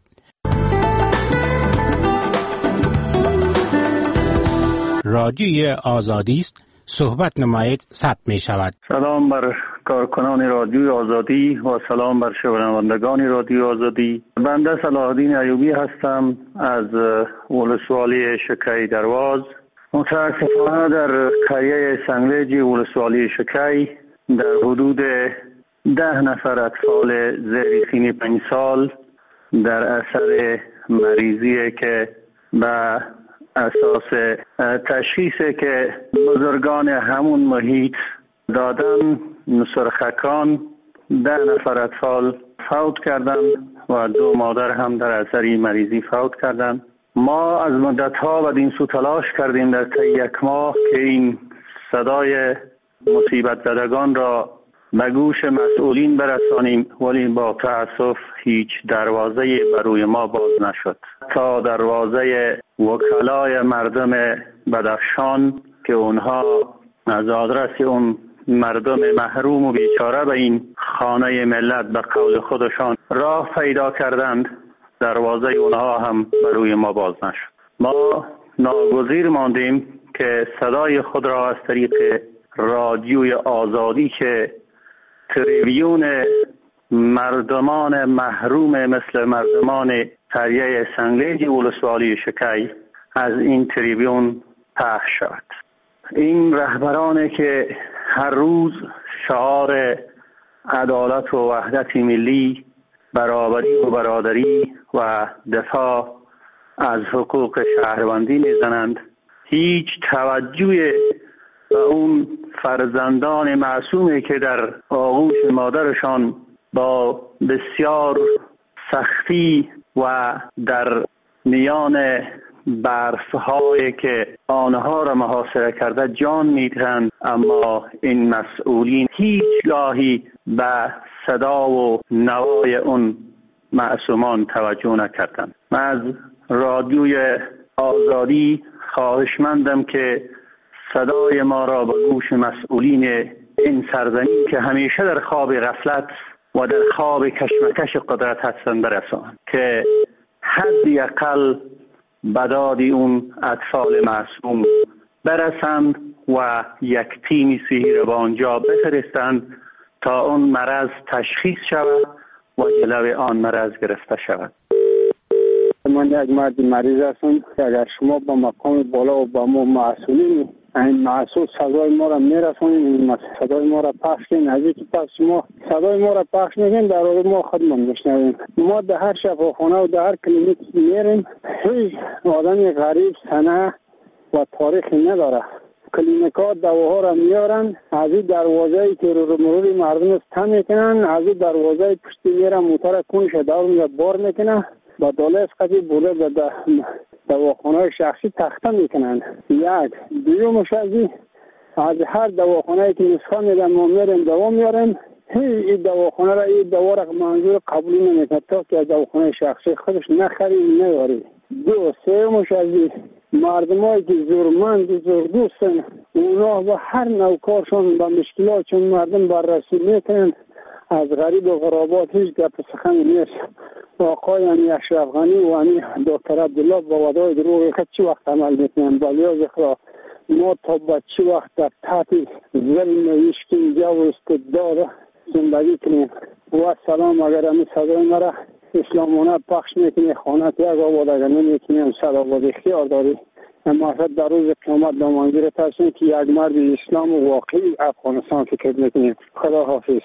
رادیوی آزادی است، صحبت نمایید ثبت می شود. سلام بر کارکنان رادیوی آزادی و سلام بر شنوندگان رادیوی آزادی. بنده صلاح الدین ایوبی هستم از ولسوالی شکی درواز. متاسفانه در قریه سنگلیج ولسوالی شکی در حدود ده نفر اطفال زیر سن پنج سال در اثر مریضی که به اساس تشخیصی که بزرگان همون محیط دادن سرخکان ده نفر اطفال فوت کردند و دو مادر هم در اثر مریضی فوت کردند. ما از مدت‌ها و این سو تلاش کردیم در طی یک ماه که این صدای مصیبت زدگان را به گوش مسئولین برسانیم، ولی با تأسف هیچ دروازه‌ای بر روی ما باز نشد. تا دروازه وکلای مردم بدخشان که اونها از آدرس اون مردم محروم و بیچاره به این خانه ملت به قول خودشان راه پیدا کردند، دروازه اونها هم بر روی ما باز نشد. ما ناگزیر ماندیم که صدای خود را از طریق رادیوی آزادی که تریبیون مردمان محروم مثل مردمان قریه سنگلیج ولسوالی شکی از این تریبیون پخش شود. این رهبرانی که هر روز شعار عدالت و وحدت ملی، برابری و برادری و دفاع از حقوق شهروندی میزنند، هیچ توجه به اون فرزندان معصومی که در آغوش مادرشان با بسیار سختی و در میان برف‌هایی که آنها را محاصره کرده جان می‌دهند، اما این مسئولین هیچگاهی به صدا و نوای اون معصومان توجه نکردند. من از رادیوی آزادی خواهشمندم که صدای ما را به گوش مسئولین این سرزمین که همیشه در خواب غفلت و در خواب کشمکش قدرت هستند برسانند که حدی اقل به داد اون اطفال معصوم برسند و یک تیم صحی را به آنجا بفرستند تا اون مرض تشخیص شود و جلوی آن مرض گرفته شود. من یک مرد مریض هستم. اگر شما با مقام بالا و با ما مسئولین این محسوس صدای ما را میرسونید، صدای ما را پخش کنید، نزدیک پس شما صدای ما را پخش میکنید، در واقع ما خودمان میشنویم. ما در هر شفاخانه و در هر کلینیک میریم، هیچ آدم غریب سنه و تاریخی نداره. کلینیکا دواها را میارن، از این دروازه که رو مرور مردم است میکنن، از این دروازه پشتی میرن موتر کنش دور میاد بار میکنن، با داله اسقاطی بوده در دواخانه شخصی تخته میکنن. یک دویمش از از هر دواخانه که نسخه میدن ما میاریم دوا میاریم، این دواخانه را این دوا را منظور قبولی نمیکنه تا که از دواخانه شخصی خودش نخریم نیاری. دو سومش از مردم هایی که زورمند و زور دوستن اونا و هر نوع کارشون با مشکلات چون مردم بررسی میکنن، از غریب و غرابات هیچ گپ سخن نیست. آقای امی اشرف غنی و امی دکتر عبدالله با وعده دروغ که چی وقت عمل میکنن، با لیاز اخرا ما تا با چی وقت در تحت ظلم ایشکی جو استدار زندگی کنیم. و سلام اگر امی صدای مرا اسلامانه پخش میکنی خانت یک آباد اگر نمیکنیم صد آباد اختیار داری. اما در روز قیامت دامانگیر ترسیم که یک مرد اسلام واقعی افغانستان فکر میکنیم. خدا حافظ.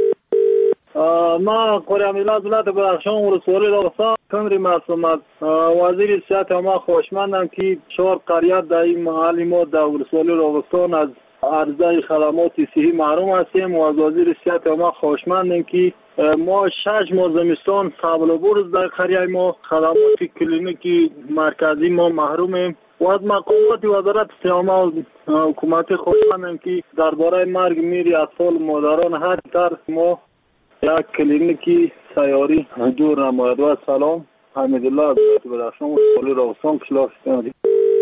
ما قرآن میلاد ولایت بدخشان ولسوالی راغستان کمری معصوم است. وزیر صحت ما خوشمندم که چهار قریه در این محل ما در ولسوالی راغستان از عرضه خدمات صحی محروم هستیم و از وزیر صحت ما خوشمندیم که ما شش ماه زمستان سابل برز در قریه ما خدمات کلینیکی مرکزی ما محرومیم و از مقامات وزارت سیامه و حکومت خوشمندیم که درباره مرگ میری اطفال مادران هر طرف ما یک کلینیکی سیاری دور نماید. و سلام حمیدالله از ولایت بدخشان ولسوالی راغستان کشلاق استانی.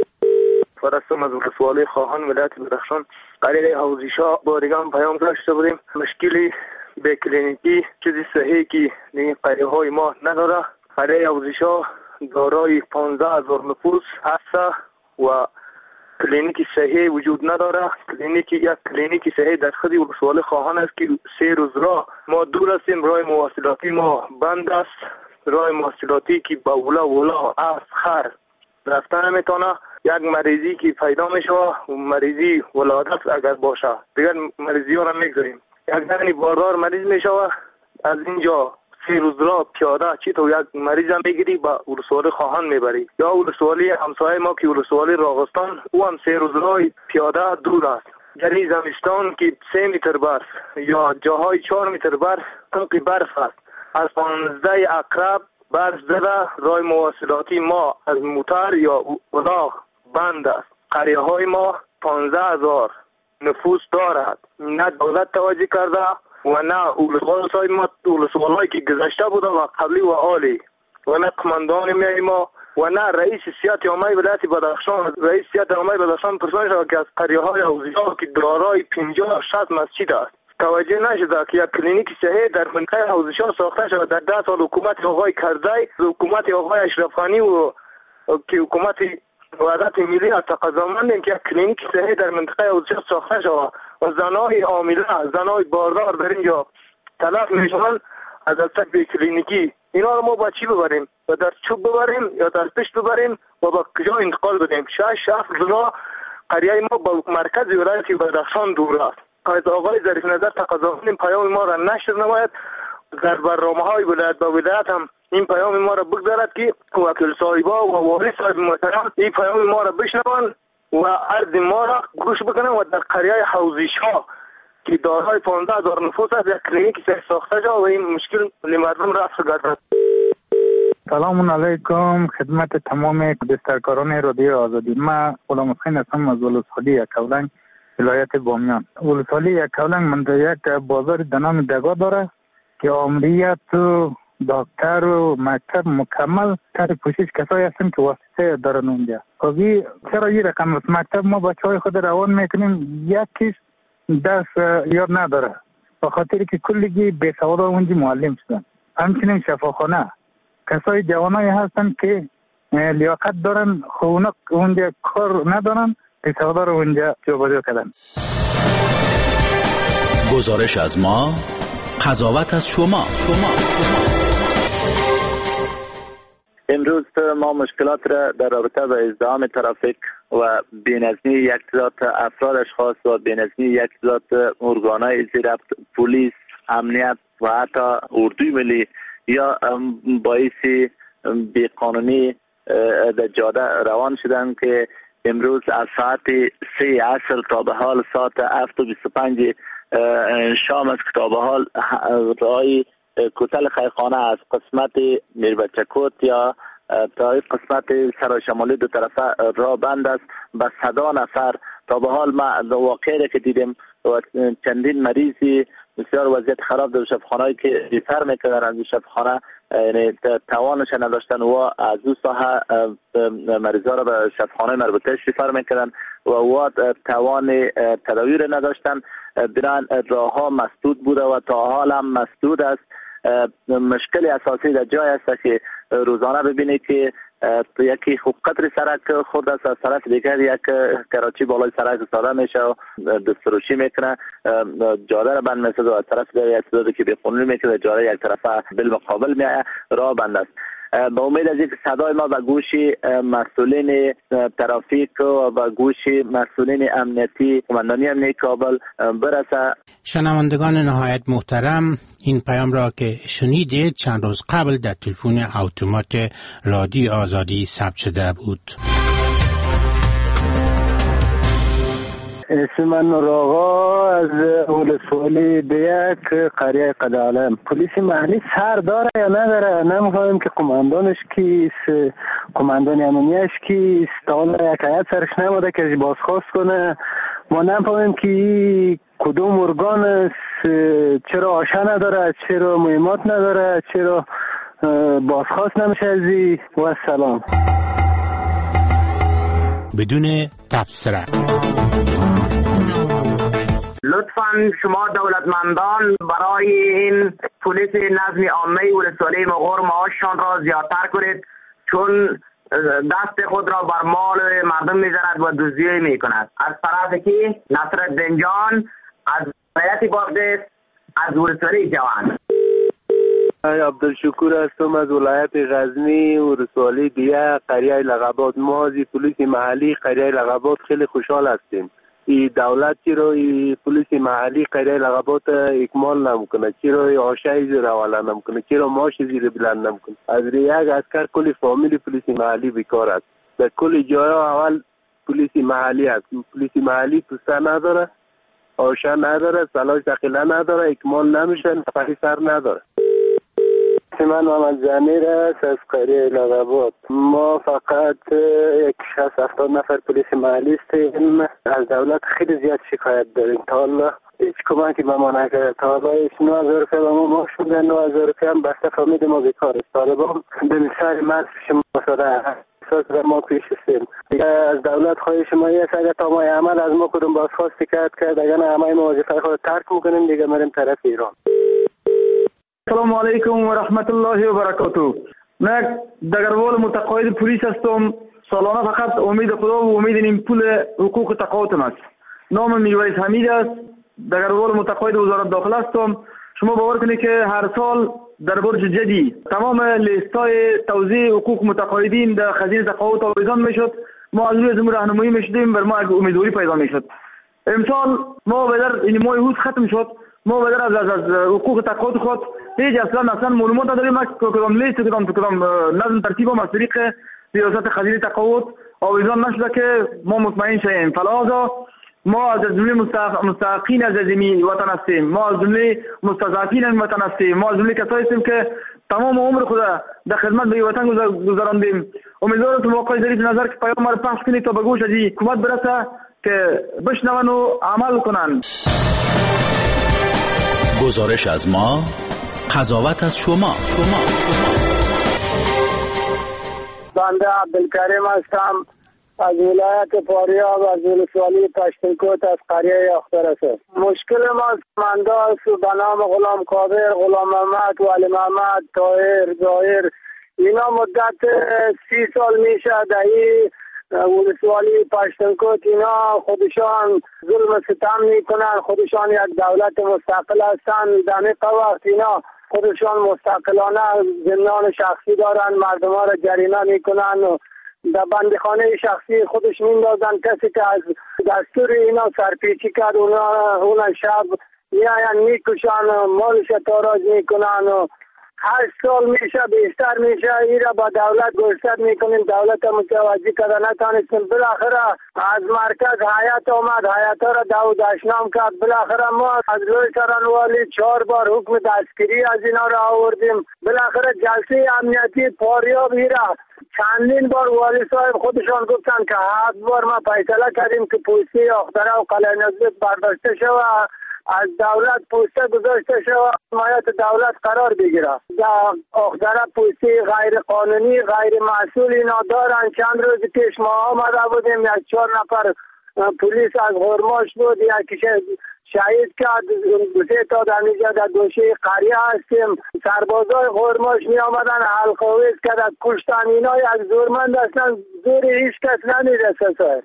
فرستم از ولسوالی خواهان ولایت بدخشان قریه حوزیشا بارگان پیام داشته بودیم مشکلی به کلینیکی چیزی صحیح که این قریه های ما نداره. قریه حوزیشا دارای پانزده هزار نفوس هست و کلینیکی صحیح وجود نداره. کلینیکی یک کلینیکی صحیح در خود ولسوالی خواهان است که سه روز را ما دور هستیم، راه مواصلاتی ما بند است، راه مواصلاتی که با ولا ولا از خر رفتن نمیتونه. یک مریضی که پیدا میشه و مریضی ولادت اگر باشه دیگر مریضی ها را میگذاریم. یک زنی باردار مریض میشه و از اینجا سه روز را پیاده چی تو یک مریض هم بگیری با ولسوالی خواهان میبری، یا ولسوالی همسایه ما که ولسوالی راغستان او هم سه روز را پیاده دور است. یعنی زمستان که سه متر برف یا جاهای چهار متر برف تنقی برف است. از پانزده اقرب برف زده راه مواصلاتی ما از موتر یا اولاغ بند است. قریه های ما پانزده هزار نفوس دارد، نه دولت توجه کرده و نه ولسوال ما ولسوالایی که گذشته بوده و قبلی و عالی و نه قماندان می ما و نه رئیس صحت عامه ولایت بدخشان. رئیس صحت عامه بدخشان پرسان شد که از قریه های حوزی‌ها که دارای پنجاه شصت مسجد است توجه نشده که یک کلینیک صحیح در منطقه حوزی‌ها ساخته شد. در ده سال حکومت آقای کرزی، حکومت آقای اشرف غنی و که حکومت وحدت ملی از تقاضامندیم که یک کلینیک صحیح در منطقه حوزی‌ها ساخته شد و زنای حامله، زنای باردار در اینجا تلف میشوند از السک به کلینیکی. اینا رو ما با چی ببریم؟ و در چوب ببریم یا در پشت ببریم و با کجا انتقال بدیم؟ شش هفت روزا قریه ما با مرکز ولایت بدخشان دور است. از آقای ظریف نظر تقاضامندیم پیام ما را نشر نماید، در برنامه‌های ولایت با ولایت هم این پیام ما را بگذارد که وکیل صاحبا و والی صاحب محترم این پیام ما را بشنوند و عرض ما را گوش بکنن و در قریه حوزیشا که دارای پانزده هزار نفوس است یک کلینیک ساخته شد و این مشکل لمردم رفع گردد. سلام علیکم خدمت تمام بسترکاران رادیو آزادی. من غلام حسین هستم از ولسوالی یکاولنگ ولایت بامیان. ولسوالی یکاولنگ منطقه یک بازار دنام دگا داره که عمریت و دکتر و مکتب مکمل تر پوشش کسایی هستن که واسطه دارن اونجا. خبی چرا این رقم است؟ مکتب ما بچه های خود روان میکنیم یکیش دست یاد نداره به خاطر که کلگی بی سواده اونجا معلم شدن. همچنین شفاخانه کسای جوانایی هستن که لیاقت دارن خونق اونجا کار ندارن بی سواده رو اونجا جابجا کردن. گزارش از ما، قضاوت از شما. شما امروز ما مشکلات را در رابطه با ازدحام ترافیک و بینظمی یک ذات افراد اشخاص و بینظمی یک ذات ارگانهای زیر پلیس، امنیت و حتی اردوی ملی یا باعث بیقانونی در جاده روان شدن که امروز از ساعت سه عصر تا به حال ساعت هفت و بیست و پنج شام است که تا به حال رای کوتل خیرخانه از قسمت میربچکوت یا تا قسمت سرای شمالی دو طرفه راه بند است. به صدا نفر تا به حال ما واقعی که دیدیم و چندین مریضی بسیار وضعیت خراب در شفاخانه‌ای که ریفر میکردن از شفاخانه، یعنی توانش نداشتن و از او ساحه مریضا را به شفاخانه مربوطه ریفر میکردن و او توان تداویر نداشتن. بنان راه ها مسدود بوده و تا حال هم مسدود است. مشکل اساسی در جای است که روزانه ببینید که یکی خوب قطر سرک خورده است، از طرف دیگر یک کراچی بالای سرک ساده میشه و دستروشی میکنه، جاده را بند میسازه و از طرف دیگر یک سداده که بیقانونی میکنه، جاده یک طرفه بالمقابل میایه، راه بند است. به امید از اینکه صدای ما به گوش مسئولین ترافیک و به گوش مسئولین امنیتی قماندانی امنیتی کابل برسه. شنوندگان نهایت محترم، این پیام را که شنیدید چند روز قبل در تلفن اتومات رادیو آزادی ثبت شده بود. اسم من نور آقا از ولسوالی بیک قریه قدالم. پلیس محلی سر داره یا نداره نمی‌فهمیم که قماندانش کیست، قماندان امنیتش کیست، تا حالا یک هیئت سرش نموده که بازخواست کنه. ما نمی‌فهمیم که کدوم ارگان است، چرا آشا نداره، چرا مهمات نداره، چرا بازخواست نمیشه ازی. و سلام. بدون تبصره. لطفاً شما دولتمندان برای این پلیس نظم عامه ولسوالی مغور معاششان را زیادتر کنید، چون دست خود را بر مال مردم می‌زند و دزدی می‌کند. از طرف که نصرالدین جان از ولایت بادغیس از ولسوالی جوان. عبدالشکور هستم از ولایت غزنی ولسوالی دیگه قریه لقبات. ما از پلیس محلی قریه لقبات خیلی خوشحال هستیم. ای دولت چرا ای پلیس محلی قریه لقبات اکمال نمیکنه، چرا ای آشای زیر حواله نمیکنه، چرا ماش زیر بلند نمیکنه. از یک اسکر کلی فامیل پلیس محلی بیکار است. در کل جاها اول پلیس محلی است. پلیس محلی پوسته نداره، آشا نداره، سلاح ثقیله نداره، اکمال نمیشه، نفری سر نداره. من محمد زمیر است از قریه لقبات. ما فقط یک شصت هفتاد نفر پلیس محلی هستیم. از دولت خیلی زیاد شکایت داریم. تا حالا هیچ کمکی به ما نکرده. تا حالا هیچ نه هزار روپیه به ما ما شده، نه هزار روپیه هم بسته فامید ما بیکار است. طالبان به مثال مرد شما ساده احساس به ما پیش هستیم. از دولت خواهش ما است اگر تا ما عمل از ما کدوم بازخواستی کرد کرد، اگر نه همه ما وظیفه خود ترک میکنیم دیگه میریم طرف ایران. السلام علیکم و رحمت الله و برکاته. من دگربال متقاعد پلیس هستم. سالانه فقط امید خدا و امید این پول حقوق تقاعدم است. نام میرویس حمید است. دگربال متقاعد وزارت داخله هستم. شما باور کنید که هر سال در برج جدی تمام لیستای توزیع حقوق متقاعدین در خزینه تقاعد آویزان میشد. ما از روی زمین راهنمایی میشدیم، بر ما امیدواری پیدا میشد. امسال ما بدر این ماه روز ختم شد. ما بدر از از حقوق تقاعد خود هیچ اصلا اصلا معلومات نداریم که کدام لیست کدام کدام نظم ترتیب هم از طریق ریاست خزینه تقاعد آویزان نشده که ما مطمئن شویم. فلذا ما از جمله مستحقین از زمین وطن هستیم، ما از جمله مستضعفین این وطن هستیم، ما از جمله کسایی هستیم که تمام عمر خود در خدمت به وطن گذراندیم. امیدوارم که موقع ظریف نظر که پیام ما پخش کنید تا به گوش از حکومت برسه که بشنون و عمل کنند. گزارش از ما، قضاوت از شما. شما بنده عبدالکریم هستم از ولایت فاریاب از ولسوالی پشتونکوت از قریه اختر است. مشکل ما منده است به نام غلام قادر، غلام محمد، ولی محمد، طاهر، ظاهر. اینا مدت سی سال میشه در ولسوالی پشتونکوت اینا خودشان ظلم ستم میکنن، خودشان یک دولت مستقل هستن. در این وقت اینا خودشان مستقلانه زندان شخصی دارن، مردم ها را جریمه میکنن و در بندخانه شخصی خودش میندازن. کسی که از دستور اینا سرپیچی کرد اونا اون شب میاین میکشن، مالش تاراج میکنن و هشت سال میشه بیشتر میشه این را با دولت گوشت میکنیم، دولت متوجه کرده نتانستیم. بالاخره از مرکز هیئت آمد، هیئت را داود اشنام کرد. بالاخره ما از لوی سرانوالی چهار بار حکم دستگیری از اینا را آوردیم. بالاخره جلسه امنیتی پاریاب را چندین بار والی صاحب خودشان گفتن که هفت بار ما فیصله کردیم که پوستی اختره و قلعه نزدیک برداشته شود، از دولت پوسته گذاشته شود، حمایت دولت قرار بگیره. اختره پوستی غیر قانونی غیر مسئول اینا دارن. چند روز پیش ما آمده بودیم، یک چهار نفر پلیس از غرماش بود، یکی شهید کرد، دو سه تا دمیجه در دوشه قریه هستیم. سربازای غرماش می آمدن حلقاویز کرد کشتن. اینا یک زورمند هستن، زور هیچ کس نمیرسه سر.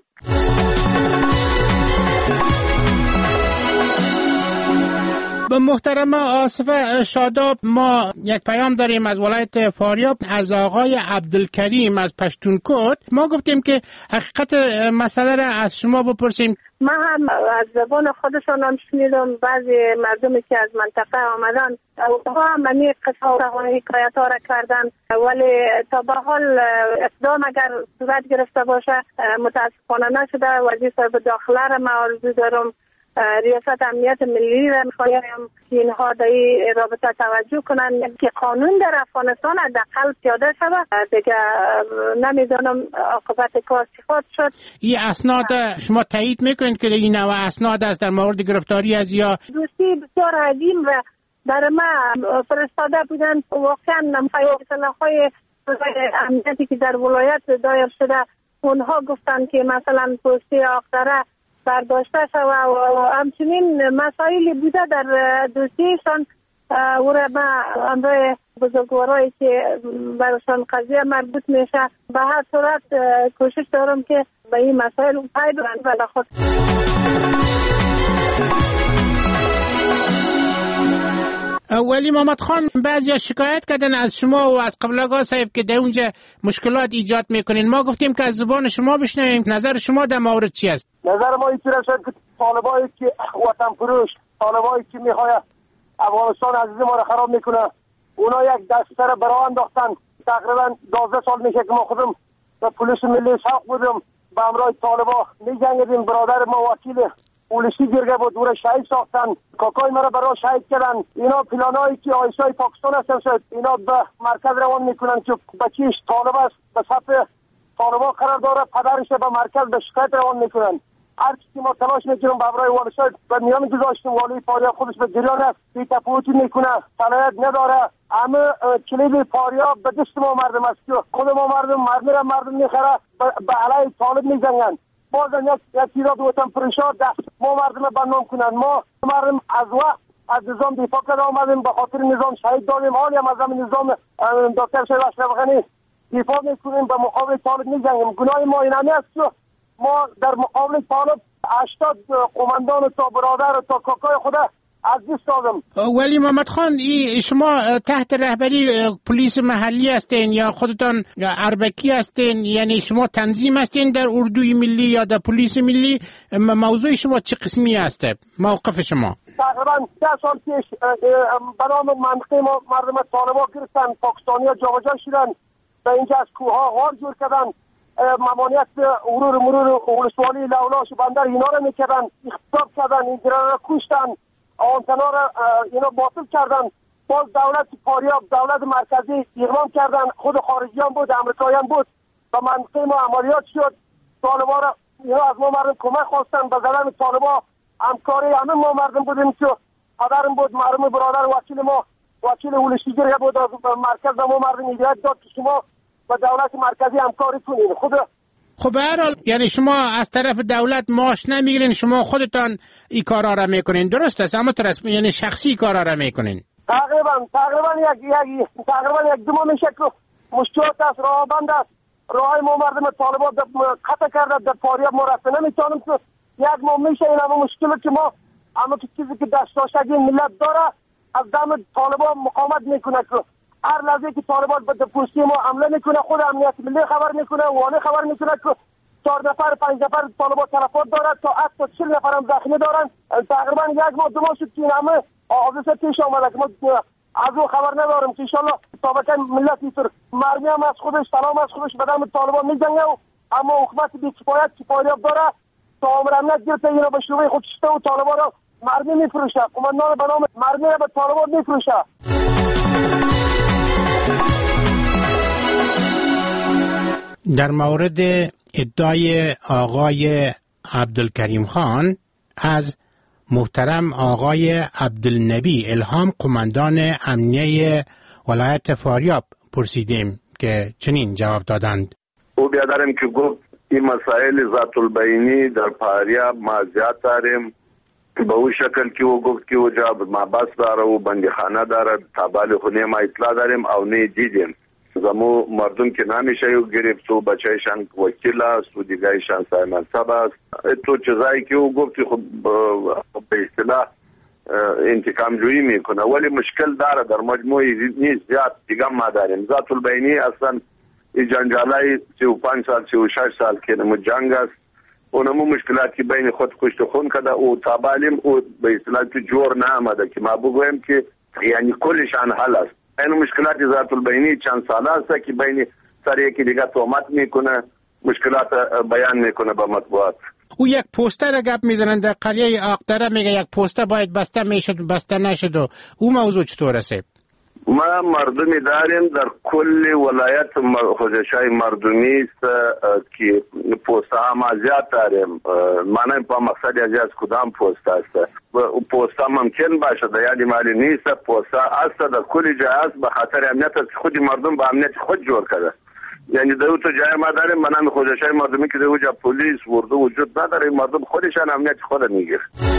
محترم آصف شاداب، ما یک پیام داریم از ولایت فاریاب از آقای عبدالکریم از پشتونکوت. ما گفتیم که حقیقت مسئله را از شما بپرسیم. ما هم از زبان خودشان هم شنیدم بعضی مردمی که از منطقه آمدن اونها هم منی قصه و حکایت ها را کردن، ولی تا به حال اقدام اگر صورت گرفته باشه متاسفانه نشده. وزیر صاحب داخله را ما آرزو دارم، ریاست امنیت ملی را میخوایم که اینها در این رابطه توجه کنند که قانون در افغانستان حداقل پیاده شود. دیگه نمیدانم عاقبت کار چی خواهد شد. این اسناد شما تایید میکنید که این نوع اسناد است در مورد گرفتاری از یا دوستی بسیار عظیم و در ما فرستاده بودن. واقعا اصلاح‌های امنیتی که در ولایت دایر شده اونها گفتن که مثلا پستی آخره برداشته شد و همچنین مسائلی بوده در دوستیشان او را ما امروی بزرگوارایی که برشان قضیه مربوط میشه به هر صورت کوشش دارم که به این مسائل پای برند و خود. ولی محمد خان بعضی شکایت کردن از شما و از قبلگاه صاحب که در اونجا مشکلات ایجاد میکنین. ما گفتیم که از زبان شما بشنویم نظر شما در مورد چی است؟ نظر ما اینطور است که طالبایی که وطن فروش، طالبایی که میخواد افغانستان عزیز ما را خراب میکنه، اونا یک دسته را برای انداختن. تقریبا دوازده سال میشه که ما خودم به پلیس ملی ساق بودم، به همراه طالبا میجنگیدیم. برادر ما وکیل پلیسی گرگه بود، او را شهید ساختن. کاکای مرا برای شهید کردن. اینا پلانایی که آیسای پاکستان هستن شد، اینا به مرکز روان میکنن که بچیش طالب است، به صف طالبا قرار داره، پدرش به مرکز به شکایت روان میکنن. هر چیزی ما تلاش میکنیم به برای والی صاحب به میان گذاشتیم. والی فاریاب خودش به جریان است، بی تفاوتی میکنه، صلاحیت نداره. همه کلید فاریاب به دست ما مردم است که خود ما مردم مردم مردم میخره به علیه طالب میجنگن. بازن یک یک تیراد وطن پرشاد دست ما مردم بدنام کنن. ما مردم از وقت از نظام دفاع کرده آمدیم، به خاطر نظام شهید دادیم. حالی هم از همین نظام دکتر شریف اشرف غنی دفاع میکنیم، به مقابل طالب میجنگیم. گناه ما اینمی است که ما در مقابل طالب هشتاد قماندان تا برادر تا کاکای خدا از دست دادم. ولی محمد خان ای شما تحت رهبری پلیس محلی هستین یا خودتان اربکی هستین؟ یعنی شما تنظیم هستین در اردوی ملی یا در پلیس ملی؟ موضوع شما چه قسمی هسته؟ موقف شما؟ تقریبا ده سال پیش به نام منطقه ما مردم طالبا گرفتن، پاکستانی ها جابجا شدن، به اینجا از کوه ها غار جور کردن، ممانعت مرور مرور ولسوالی لولاش بندر اینا را میکردن، اختطاف کردن، این را کشتن، آنتنا را اینا باطل کردن. باز دولت فاریاب دولت مرکزی اقدام کردن، خود خارجیان بود، امریکاییان بود، به منطقه ما عملیات شد. طالبا را اینا از ما مردم کمک خواستن به زدن طالبا. همکاری همه ما مردم بودیم که پدرم بود، مرحوم برادر وکیل ما وکیل ولشیگیر بود، از مرکز ما مردم هدایت داد که شما با دولت مرکزی همکاری کنین. خود خب به هر حال یعنی شما از طرف دولت معاش نمیگیرین، شما خودتان این کارا را میکنین، درست است؟ اما طرف یعنی شخصی کارا را میکنین. تقریبا تقریبا یک یک تقریبا یک دو ماه میشه که مشکلات است، راه بند است. راه ما مردم طالبا قطع کرده، در فاریاب ما رفته نمیتونیم که یک ماه میشه. این همه مشکلی که ما اما که چیزی که دست داشتگی ملت داره از دم طالبا مقاومت میکنه که هر لحظه که طالبان به پوستی ما حمله میکنه، خود امنیت ملی خبر میکنه، والی خبر میکنه که چهار نفر پنج نفر طالبان تلفات دارد، تا حتی چهل نفر هم زخمی دارن. تقریبا یک ماه دو ماه شد که این همه حادثه پیش آمده که ما از او خبر ندارم که انشالله طابقه ملت اینطور مرمی هم از خودش سلام از خودش به دم طالبان میجنگه، اما حکومت بی کفایت کفایت داره تا عمر امنیت گرفته اینا به شروع خود شسته و طالبان را مرمی میفروشه، قماندان به نام مرمی را به طالبان میفروشه. در مورد ادعای آقای عبدالکریم خان از محترم آقای عبدالنبی الهام قماندان امنیه ولایت فاریاب پرسیدیم که چنین جواب دادند. او بیادرم که گفت این مسائل ذات البینی در فاریاب ما زیاد داریم، به او شکل که او گفت که او جا محبس داره و بندیخانه داره، تابال خونه ما اطلاع داریم او نه دیدیم. زمو مردم که نمیشه یو گرفت و بچهشان وکیل است و دیگرشان صاحب منصب است. تو چیزایی که او گفت خب به اصطلاح انتقام جویی میکنه، ولی مشکل داره در مجموعه نیست زیاد دیگه ما داریم. ذات البینی اصلا جنجالای سی و پنج سال سی و شش سال که نمو جنگ است، اونمو مشکلاتی بین خود کشت خون کده و تابالیم او به اصطلاح که جور نامده که ما بگویم که یعنی کلشان حل است. این مشکلات ذات البینی چند ساله است که بین سر یکی دیگه تهمت میکنه، مشکلات بیان میکنه به مطبوعات. او یک پوستر گپ میزنن در قریه آقدره، میگه یک پوستر باید بسته میشد بسته نشد و او موضوع چطور است؟ ما مردمی داریم در کل ولایت خوزشای مردمی است که پوسته ما زیاد داریم. معنی با مقصد از کدام پوسته است؟ پوسته ممکن باشه در یادی مالی نیست، پوسته است در کل جای است به خاطر امنیت است، خودی مردم با امنیت خود جور کرده. یعنی در تو جای ما داریم منام خوزشای مردمی که در اوجا پلیس ورده وجود نداره، مردم خودشان امنیت خود میگیر.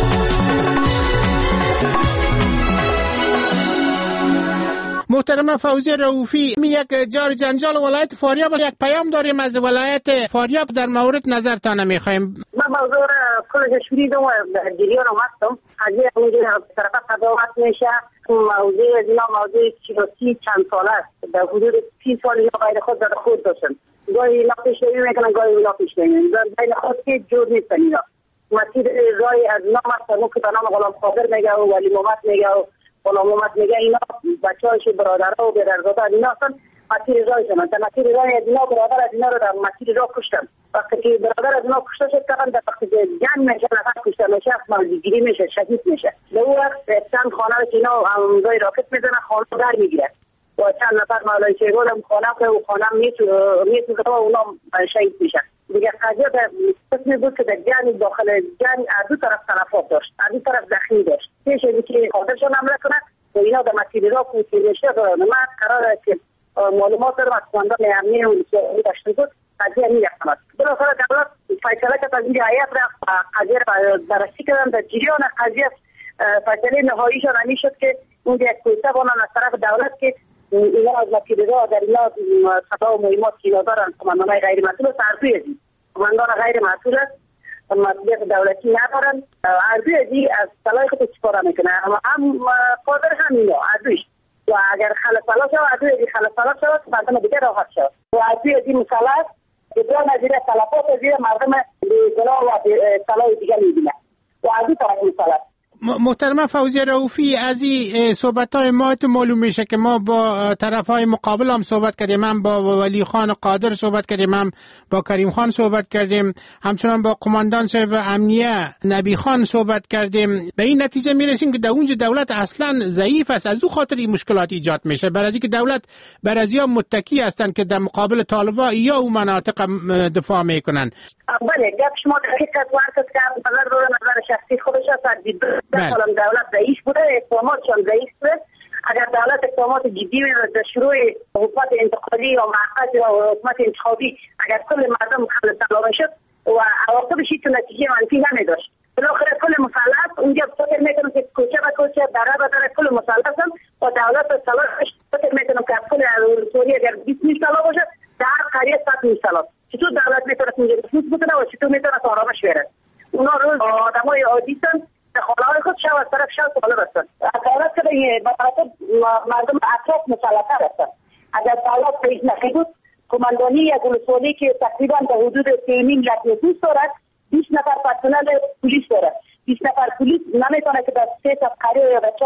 محترم فوزی رؤوفی، می یک جار جنجال ولایت فاریاب یک پیام داریم از ولایت فاریاب، در مورد نظرتان میخوایم. من موضوع را کلش شنیدم و جریان اومدم. قضیه اونجا طرف قضاوت میشه. موضوع از اینا موضوع سیاسی چند ساله است. در حدود سی سال اینا غیر خود در خود داشتن. گاهی اینا پیش نمیکنن، گاهی اینا پیش نمیکنن. در بین خود که جور نیستن اینا. مسیر رای از نام است که به نام غلام قادر میگه و ولی محمد میگه و غلام محمد میگه اینا بچه‌هاش برادرها و برادرزاده اینا هستن. مسیر رایشون در مسیر رای از اینا برادر از اینا رو در مسیر راه کشتن. وقتی که برادر از اینا کشته شد کردن در وقتی که جنگ میشه نفر کشته میشه مالگیری میشه شهید میشه. در اون وقت چند خانه رو که اینا امضای راکت میزنن خانه در میگیرن و چند نفر مولای چگل هم خانه که و خانه میتونه و اونا شهید میشن. دیگه قضیه به قسمی بود که در جنگ داخل جنگ از دو طرف تلفات داشت، از دو طرف زخمی داشت. پیش از اینکه قادرشان حمله کنه و اینا در مسیر راه کوچه میشه من قرار است که معلومات رو از قماندان امنیه و ولسوالی داشته بود. قضیه میرفتم است. بالاخره دولت فیصله کرد از این هیئت را قضیه را بررسی کردن. در جریان قضیه فیصله نهاییشان همین شد که اونجا یک کویته بانن از طرف دولت که اینا از مسیر راه در اینا صدا و مهمات که اینا دارن قماندانای غیر مسئول است. اردوی ازی قماندان غیر مسئول است، مسئولیت دولتی ندارن. اردوی ازی از صلاح خود استفاده میکنه، اما هم قادر هم اینا اردویش و اگر خلصالا شد اردوی ازی خلصالا شد مردم دیگه راحت شد و اردوی ازی مسئله ادران از زیر تلفات از زیر مردم گناه و صلاح دیگه میبینه و اردوی طرف مسئله. محترم فوزی رؤوفی، از این صحبت های ما معلوم میشه که ما با طرف های مقابل هم صحبت کردیم، هم با ولی خان قادر صحبت کردیم، هم با کریم خان صحبت کردیم، همچنان با قماندان صاحب امنیه نبی خان صحبت کردیم. به این نتیجه میرسیم که در اونجا دولت اصلا ضعیف است، از او خاطر این مشکلات ایجاد میشه، برای اینکه دولت بر از یا متکی هستند که در مقابل طالبان یا او مناطق دفاع میکنن. بله، گپ شما دقیقاً وارد کرد. نظر رو نظر شخصی خودش است. مثلا دولت ضعیف بوده، اقداماتشان ضعیف بوده. اگر دولت اقدامات جدی در شروع حکومت انتقالی یا معقد یا حکومت انتخابی اگر کل مردم خلص سلامه شد و عواقبش تو نتیجه منفی نمیداشت، بالاخره کل مسلط اونجا فکر میکنم که کوچه به کوچه دره به دره کل مسلط هم و دولت سلاحش فکر میکنم که کل سوریه اگر بیست میل سلا باشه در هر قریه صد میل سلا. چطور دولت میتونه اینجا بسیط بکنه و چطور میتونه آرامش بیاره؟ اونا روز آدمای عادی هستن، خانه‌های خود شب از طرف شب طالب هستن. دولت که به طرف مردم اطراف مسلط‌تر هستن. اگر دولت رئیس نخی بود، قماندانی یک ولسوالی که تقریبا به حدود سه نیم لاک نفوس دارد، بیست نفر پرسنل پلیس دارد. بیست نفر پلیس نمیتونه که در سه تا قریه یا بچه‌ها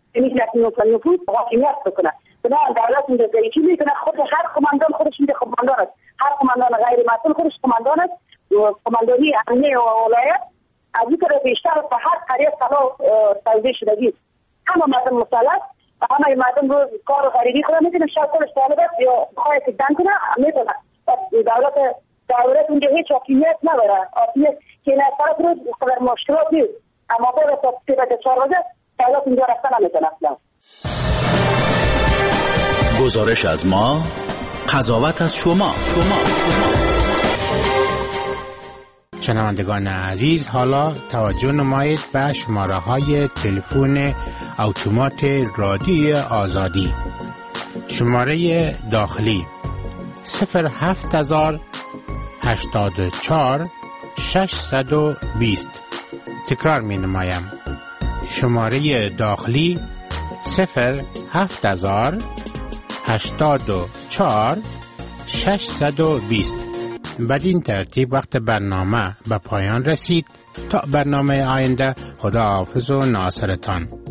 این که نفوذ حاکمیت بکنه. بنابراین دولت میگه چی میکنه؟ خود هر کماندان خودش میگه کماندان است. هر کماندان غیر مسئول خودش کماندان است. کماندانی امنیه و ولایت از این طرف بیشتر به هر قریه سلاح توزیع شدگی. همه مردم مسلط، همه مردم رو کار غریبی کنه میتونه شاید خودش طالب است یا بخواه اقدام کنه میتونه. دولت دولت اونجا هیچ حاکمیت نداره. حاکمیت که این طرف رو خبر مشکلات نیست. اما بعد از سه تا چهار روزه دولت اینجا رفتن نمیتونه اصلا. گزارش از ما، قضاوت از شما. شما شنوندگان عزیز، حالا توجه نمایید به شماره های تلفن اتومات رادیوی آزادی. شماره داخلی صفر هفت هزار هشتاد و چهار ششصد و بیست. تکرار می نمایم. شماره داخلی صفر هفت هزار هشتاد و چهار ششصد و بیست. بدین ترتیب وقت برنامه به پایان رسید. تا برنامه آینده، خدا حافظ و ناصرتان.